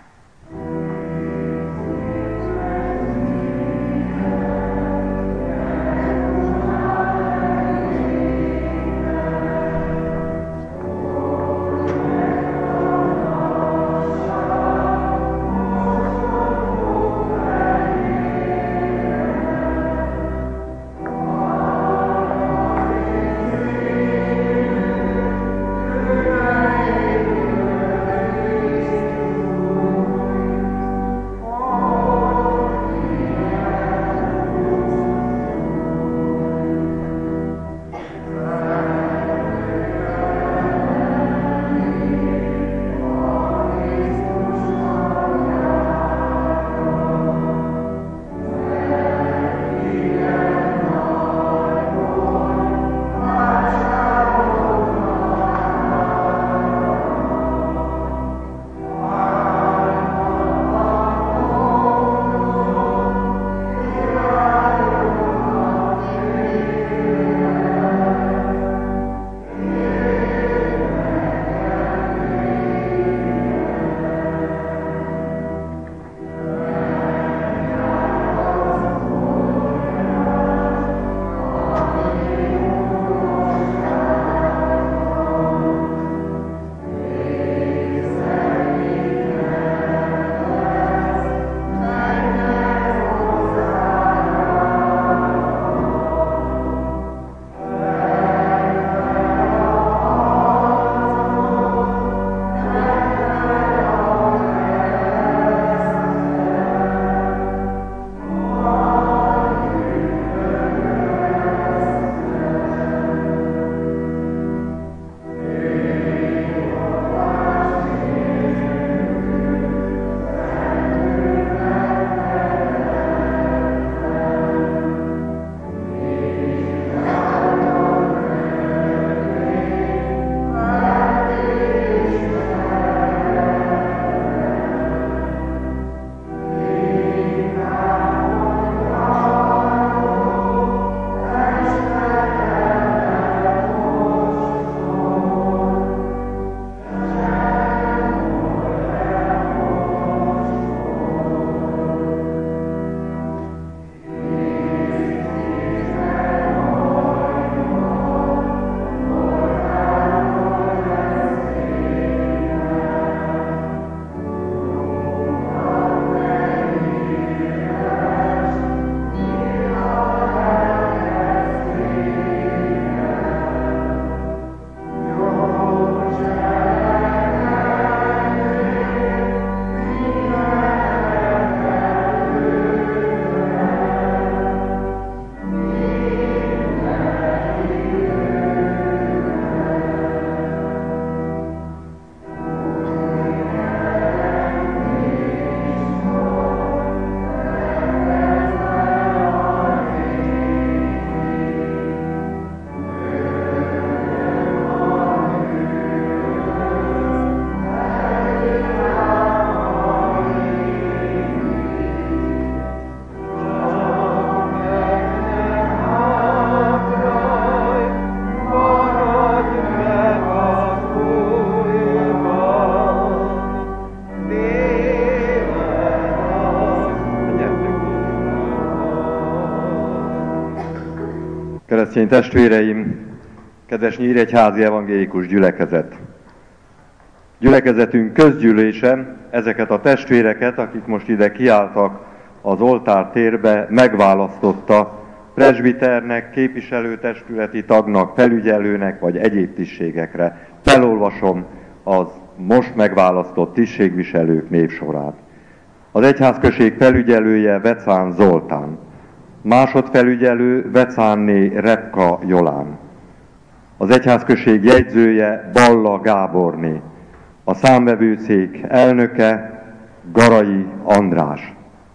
Keresztény testvéreim, kedves nyíregyházi evangélikus gyülekezet! Gyülekezetünk közgyűlése ezeket a testvéreket, akik most ide kiálltak az oltártérbe, megválasztotta presbiternek, képviselőtestületi tagnak, felügyelőnek vagy egyéb tisztségekre. Felolvasom az most megválasztott tisztségviselők névsorát. Az egyházközség felügyelője Vecán Zoltán, másodfelügyelő Vecánné Repka Jolán, az egyházközség jegyzője Balla Gáborné, a számvevőszék elnöke Garai András.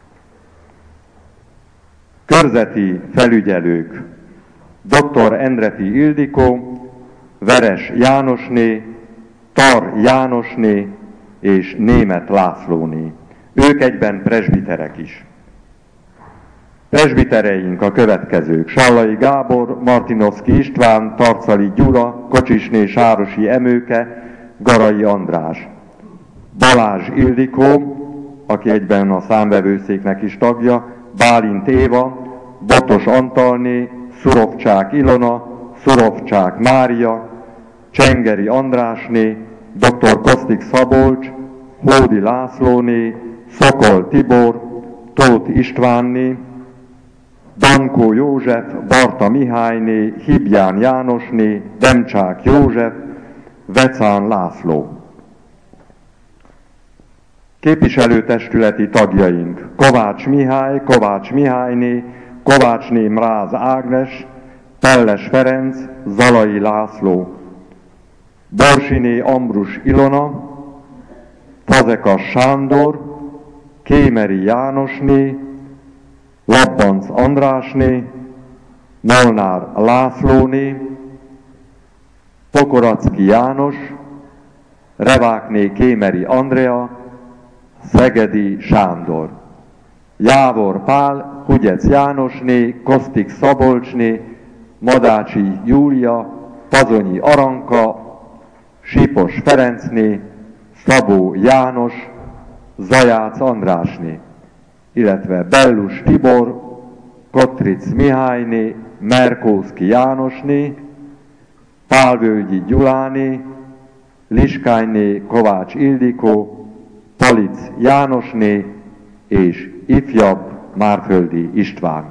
Körzeti felügyelők dr. Endrefi Ildikó, Veres Jánosné, Tar Jánosné és Német Lászlóné. Ők egyben presbiterek is. Presbitereink a következők: Sallai Gábor, Martinovszki István, Tarcali Gyula, Kocsisné Sárosi Emőke, Garai András. Balázs Ildikó, aki egyben a számvevőszéknek is tagja, Bálint Éva, Botos Antalné, Szurovcsák Ilona, Szurovcsák Mária, Csengeri Andrásné, dr. Kosztik Szabolcs, Hódi Lászlóné, Szokol Tibor, Tóth Istvánné, Dankó József, Barta Mihályné, Hibján Jánosné, Demcsák József, Vecán László. Képviselőtestületi tagjaink: Kovács Mihály, Kovács Mihályné, Kovácsné Mráz Ágnes, Pelles Ferenc, Zalai László, Borsiné Ambrus Ilona, Fazekas Sándor, Kémeri Jánosné, Labbanc Andrásné, Molnár Lászlóné, Pokoracki János, Revákné Kémeri Andrea, Szegedi Sándor, Jávor Pál, Hugyec Jánosné, Kosztik Szabolcsné, Madácsi Júlia, Pazonyi Aranka, Sipos Ferencné, Szabó János, Zajác Andrásné, illetve Bellus Tibor, Kotric Mihályné, Merkószki Jánosné, Pálvölgyi Gyuláné, Liskányné Kovács Ildikó, Palic Jánosné és ifjabb Márföldi István.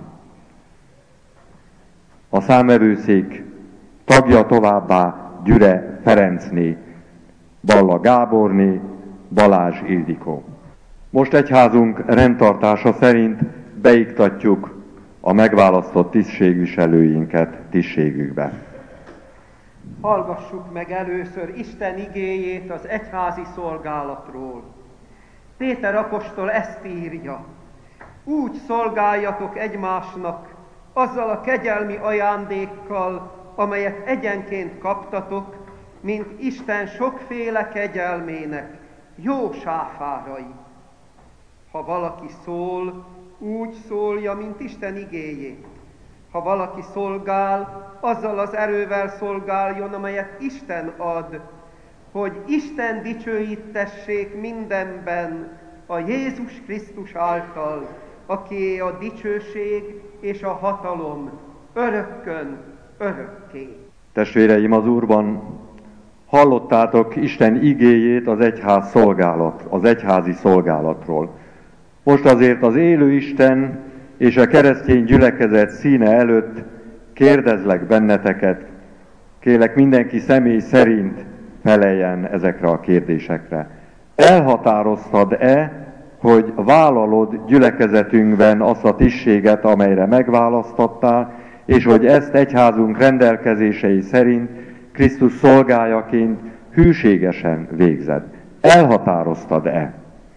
A számvevőszék tagja továbbá Gyüre Ferencné, Balla Gáborné, Balázs Ildikó. Most egyházunk rendtartása szerint beiktatjuk a megválasztott tisztségviselőinket tisztségükbe. Hallgassuk meg először Isten igéjét az egyházi szolgálatról. Péter apostol ezt írja: úgy szolgáljatok egymásnak azzal a kegyelmi ajándékkal, amelyet egyenként kaptatok, mint Isten sokféle kegyelmének jó sáfárai. Ha valaki szól, úgy szólja, mint Isten igéjét. Ha valaki szolgál, azzal az erővel szolgáljon, amelyet Isten ad, hogy Isten dicsőítessék mindenben a Jézus Krisztus által, akié a dicsőség és a hatalom örökkön örökké. Testvéreim az Úrban, hallottátok Isten igéjét az egyházi szolgálatról. Most azért az élő Isten és a keresztény gyülekezet színe előtt kérdezlek benneteket, kérlek mindenki személy szerint feleljen ezekre a kérdésekre. Elhatároztad-e, hogy vállalod gyülekezetünkben azt a tisztséget, amelyre megválasztottál, és hogy ezt egyházunk rendelkezései szerint Krisztus szolgájaként hűségesen végzed? Elhatároztad-e?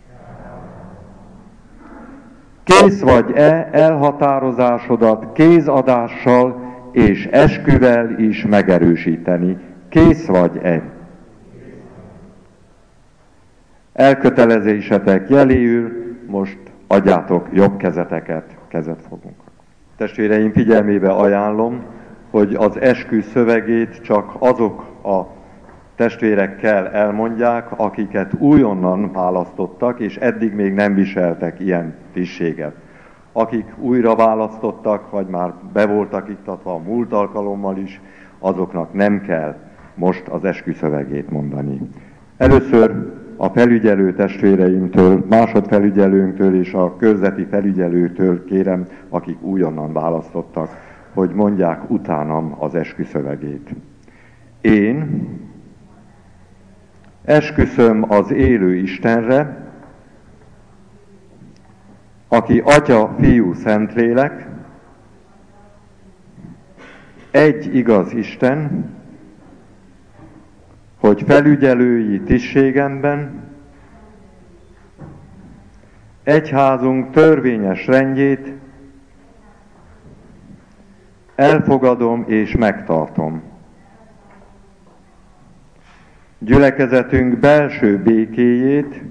Kész vagy-e elhatározásodat kézadással és esküvel is megerősíteni? Kész vagy-e? Elkötelezésetek jeléül most adjátok jobb kezet fogunk. Testvéreim, figyelmébe ajánlom, hogy az eskü szövegét csak azok a testvérekkel elmondják, akiket újonnan választottak, és eddig még nem viseltek ilyen tisztséget. akik újra választottak, vagy már be voltak iktatva a múlt alkalommal is, azoknak nem kell most az esküszövegét mondani. Először a felügyelő testvéreimtől, másodfelügyelőnktől és a körzeti felügyelőtől kérem, akik újonnan választottak, hogy mondják utánam az esküszövegét. Én esküszöm az élő Istenre, aki Atya, Fiú, Szentlélek, egy igaz Isten, hogy felügyelői tisztségemben egyházunk törvényes rendjét elfogadom és megtartom. Gyülekezetünk belső békéjét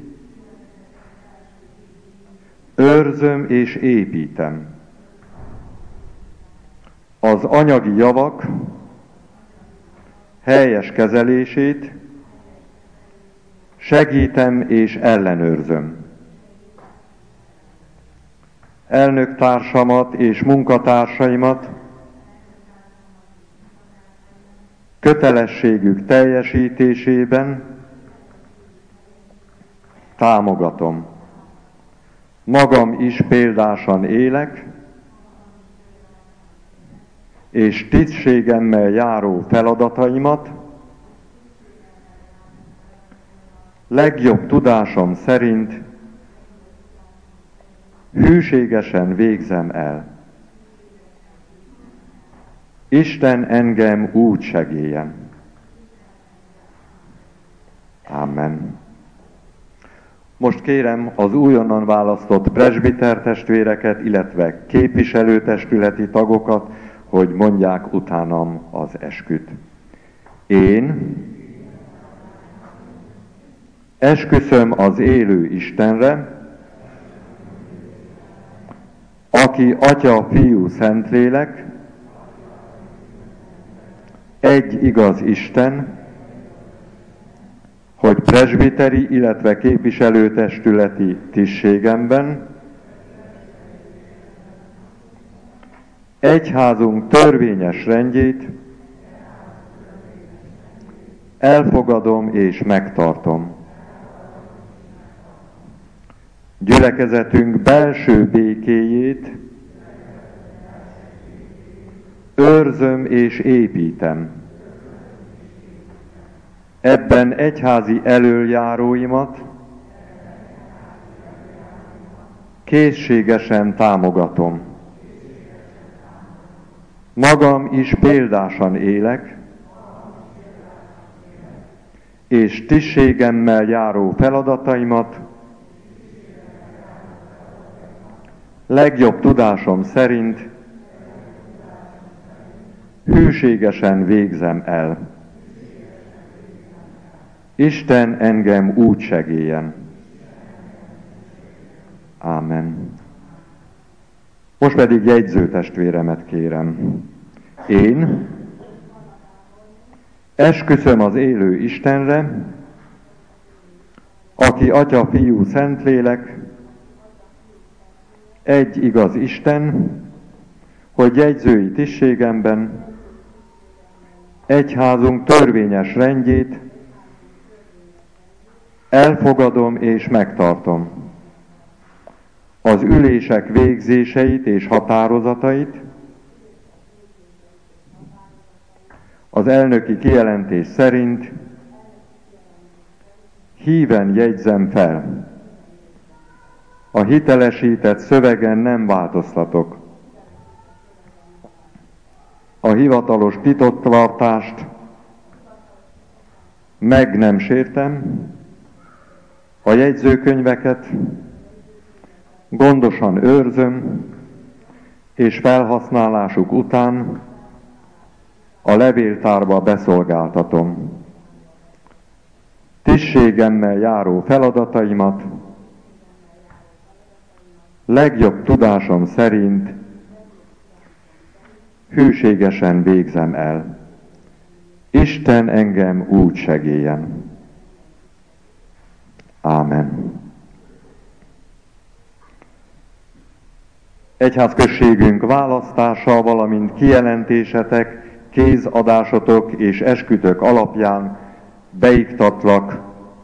őrzöm és építem. Az anyagi javak helyes kezelését segítem és ellenőrzöm. Elnöktársamat és munkatársaimat kötelességük teljesítésében támogatom. Magam is példásan élek, és tisztségemmel járó feladataimat legjobb tudásom szerint hűségesen végzem el. Isten engem úgy segéljen. Amen. Most kérem az újonnan választott presbiter testvéreket, illetve képviselőtestületi tagokat, hogy mondják utánam az esküt. Én esküszöm az élő Istenre, aki Atya, Fiú, Szentlélek, egy igaz Isten, hogy presbiteri, illetve képviselőtestületi tisztségemben egyházunk törvényes rendjét elfogadom és megtartom. Gyülekezetünk belső békéjét őrzöm és építem. Ebben egyházi elöljáróimat készségesen támogatom. Magam is példásan élek, és tisztségemmel járó feladataimat legjobb tudásom szerint hűségesen végzem el. Isten engem úgy segéljen. Ámen. Most pedig jegyzőtestvéremet kérem. Én esküszöm az élő Istenre, aki Atya, Fiú, Szentlélek, egy igaz Isten, hogy jegyzői tisztségemben egyházunk törvényes rendjét elfogadom és megtartom. Az ülések végzéseit és határozatait, az elnöki kijelentés szerint híven jegyzem fel. A hitelesített szövegen nem változtatok. A hivatalos titoktartást meg nem sértem, a jegyzőkönyveket gondosan őrzöm, és felhasználásuk után a levéltárba beszolgáltatom. Tisztségemmel járó feladataimat legjobb tudásom szerint hűségesen végzem el. Isten engem úgy segéljen. Ámen. Egyházközségünk választása, valamint kijelentésetek, kézadásotok és eskütök alapján beiktatlak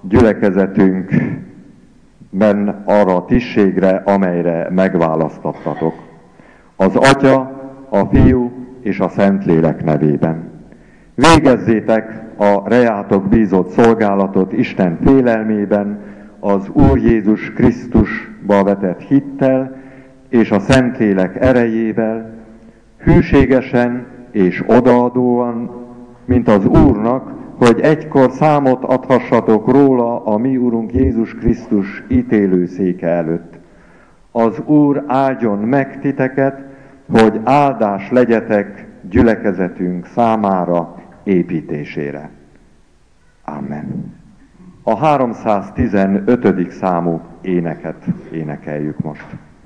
gyülekezetünkben arra a tisztségre, amelyre megválasztattatok. Az Atya, a Fiú és a Szentlélek nevében. Végezzétek a rejátok bízott szolgálatot Isten félelmében, az Úr Jézus Krisztusba vetett hittel és a Szentlélek erejével, hűségesen és odaadóan, mint az Úrnak, hogy egykor számot adhassatok róla a mi Úrunk Jézus Krisztus ítélőszéke előtt. Az Úr áldjon meg titeket, hogy áldás legyetek gyülekezetünk számára építésére. Amen. A 315. számú éneket énekeljük most.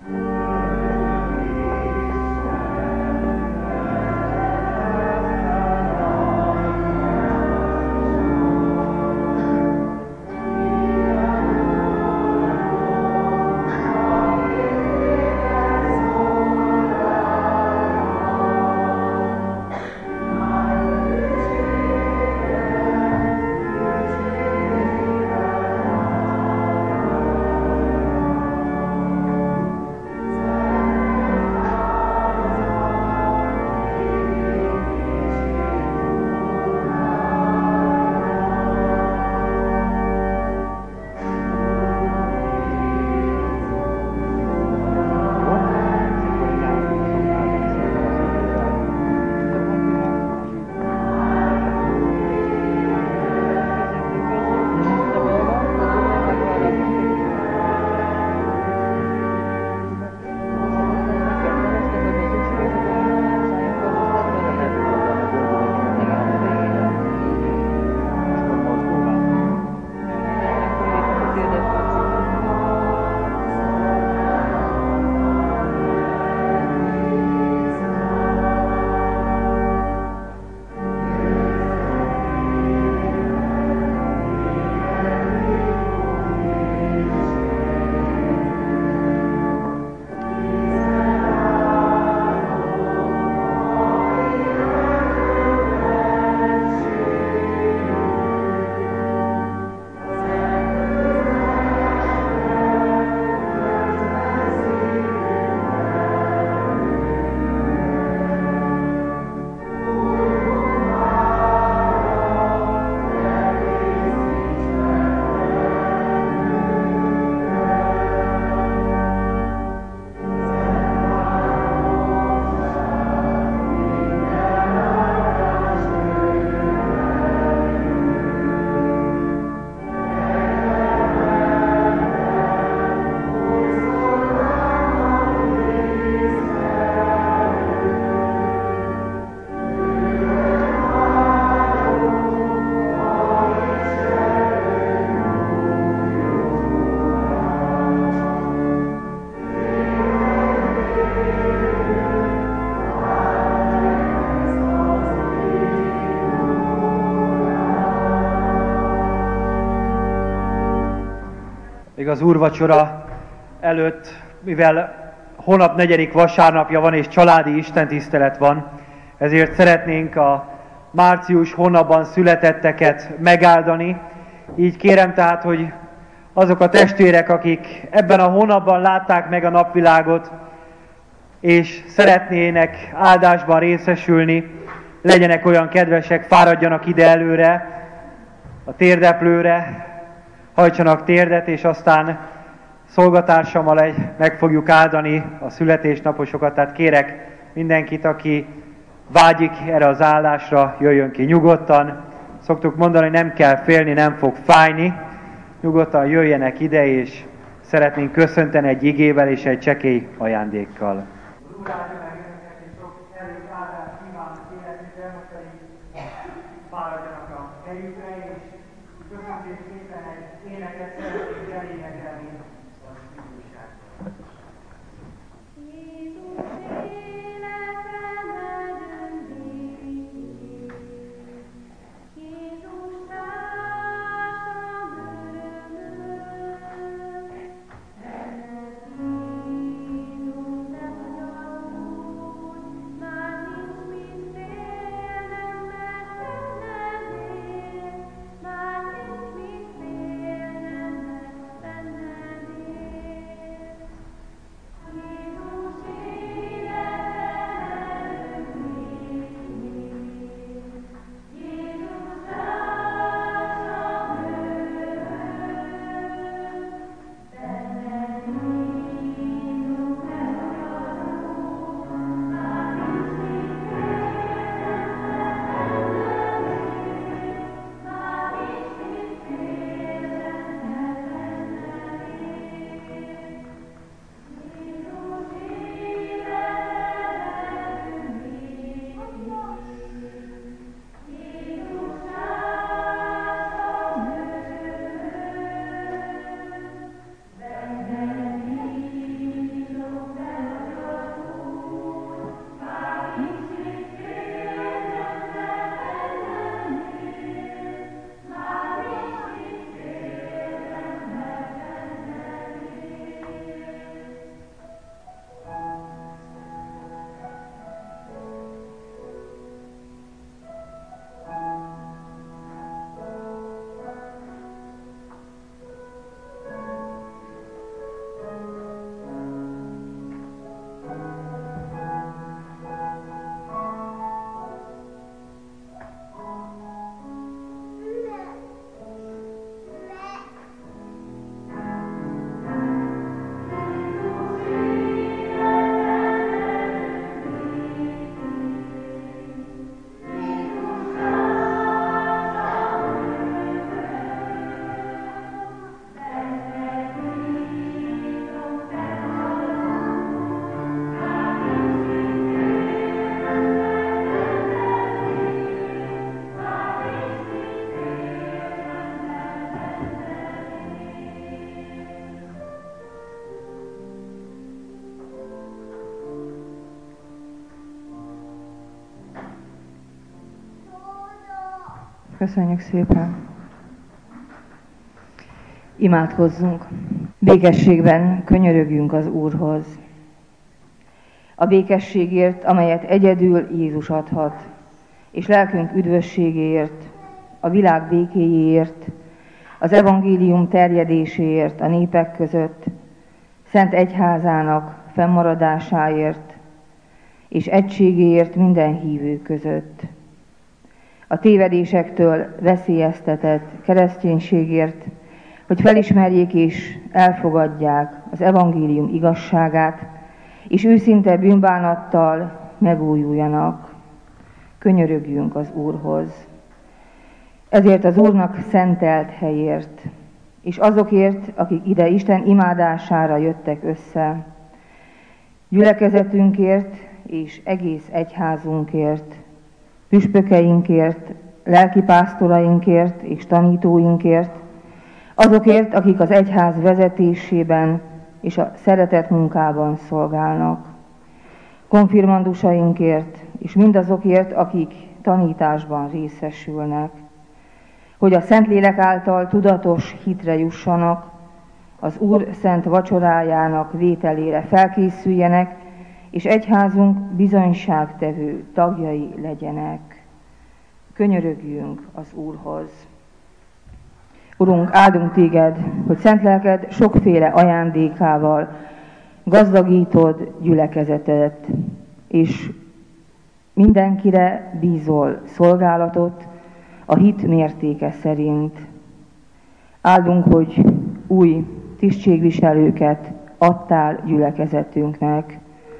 Az úrvacsora előtt, mivel hónap 4. vasárnapja van és családi istentisztelet van, ezért szeretnénk a március hónapban születetteket megáldani. Így kérem tehát, hogy azok a testvérek, akik ebben a hónapban látták meg a napvilágot, és szeretnének áldásban részesülni, legyenek olyan kedvesek, fáradjanak ide előre, a térdeplőre, hajtsanak térdet, és aztán szolgatársammal meg fogjuk áldani a születésnaposokat. Tehát kérek mindenkit, aki vágyik erre az áldásra, jöjjön ki nyugodtan. Szoktuk mondani, hogy nem kell félni, nem fog fájni. Nyugodtan jöjjenek ide, és szeretnénk köszönteni egy igével és egy csekély ajándékkal. Jézus Köszönjük szépen. Imádkozzunk. Békességben könyörögjünk az Úrhoz. A békességért, amelyet egyedül Jézus adhat, és lelkünk üdvösségéért, a világ békéjéért, az evangélium terjedéséért a népek között, Szent Egyházának fennmaradásáért, és egységéért minden hívő között. A tévedésektől veszélyeztetett kereszténységért, hogy felismerjék és elfogadják az evangélium igazságát, és őszinte bűnbánattal megújuljanak. Könyörögjünk az Úrhoz. Ezért az Úrnak szentelt helyért, és azokért, akik ide Isten imádására jöttek össze, gyülekezetünkért és egész egyházunkért, püspökeinkért, lelkipásztorainkért és tanítóinkért, azokért, akik az egyház vezetésében és a szeretet munkában szolgálnak, konfirmandusainkért és mindazokért, akik tanításban részesülnek, hogy a Szentlélek által tudatos hitre jussanak, az Úr szent vacsorájának vételére felkészüljenek, és egyházunk bizonyságtevő tagjai legyenek. Könyörögjünk az Úrhoz. Urunk, áldunk téged, hogy szent lelked sokféle ajándékával gazdagítod gyülekezetet, és mindenkire bízol szolgálatot a hit mértéke szerint. Áldunk, hogy új tisztségviselőket adtál gyülekezetünknek.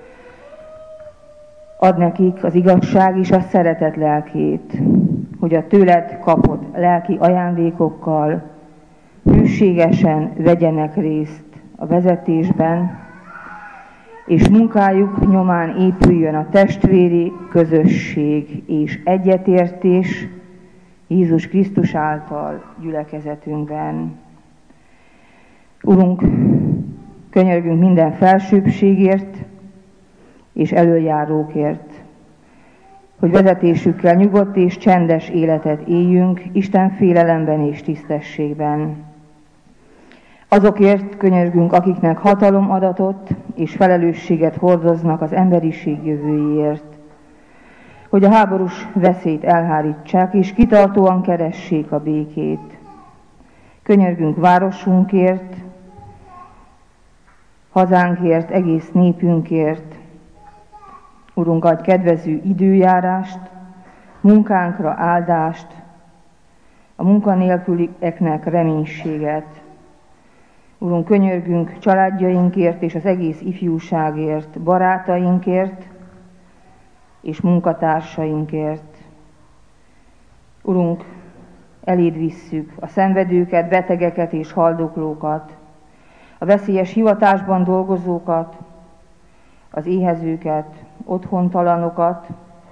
Add nekik az igazság és a szeretet lelkét, hogy a tőled kapott lelki ajándékokkal hűségesen vegyenek részt a vezetésben, és munkájuk nyomán épüljön a testvéri közösség és egyetértés Jézus Krisztus által gyülekezetünkben. Urunk, könyörgünk minden felsőbbségért és elöljárókért, hogy vezetésükkel nyugodt és csendes életet éljünk Isten félelemben és tisztességben. Azokért könyörgünk, akiknek hatalom adatott és felelősséget hordoznak az emberiség jövőjéért, hogy a háborús veszélyt elhárítsák és kitartóan keressék a békét. Könyörgünk városunkért, hazánkért, egész népünkért. Urunk, adj kedvező időjárást, munkánkra áldást, a munkanélkülieknek reménységet. Urunk, könyörgünk családjainkért és az egész ifjúságért, barátainkért és munkatársainkért. Urunk, eléd visszük a szenvedőket, betegeket és haldoklókat, a veszélyes hivatásban dolgozókat, az éhezőket, otthontalanokat,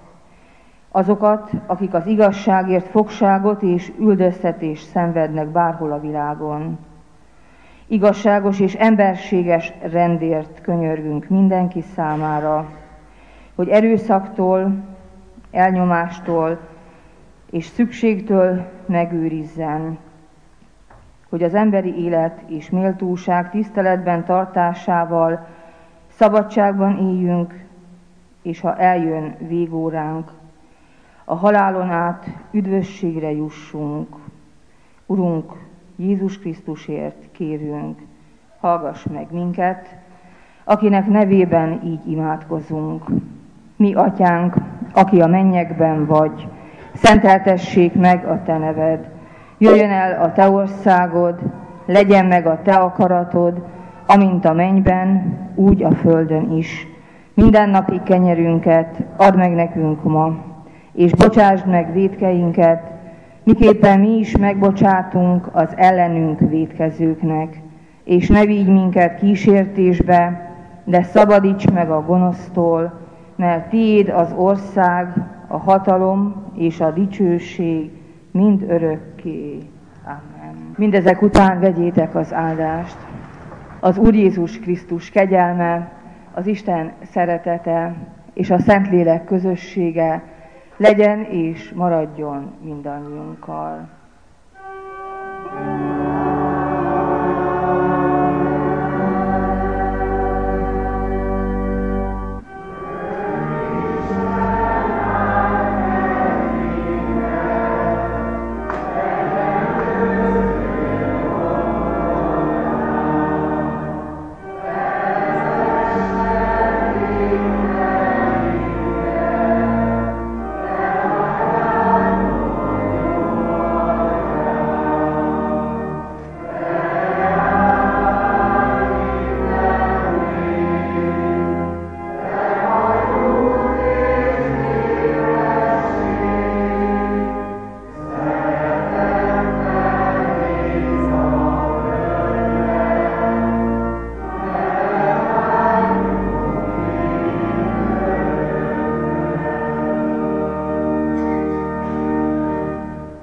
azokat, akik az igazságért fogságot és üldöztetést szenvednek bárhol a világon. Igazságos és emberséges rendért könyörgünk mindenki számára, hogy erőszaktól, elnyomástól és szükségtől megőrizzen, hogy az emberi élet és méltóság tiszteletben tartásával szabadságban éljünk, és ha eljön végóránk, a halálon át üdvösségre jussunk. Urunk, Jézus Krisztusért kérünk, hallgass meg minket, akinek nevében így imádkozunk. Mi, Atyánk, aki a mennyekben vagy, szenteltessék meg a te neved, jöjjön el a te országod, legyen meg a te akaratod, amint a mennyben, úgy a földön is. Mindennapi kenyerünket add meg nekünk ma, és bocsásd meg vétkeinket, miképpen mi is megbocsátunk az ellenünk vétkezőknek, és ne vigy minket kísértésbe, de szabadíts meg a gonosztól, mert tiéd az ország, a hatalom és a dicsőség mind örökké. Amen. Mindezek után vegyétek az áldást. Az Úr Jézus Krisztus kegyelme, az Isten szeretete és a Szentlélek közössége legyen és maradjon mindannyiunkkal.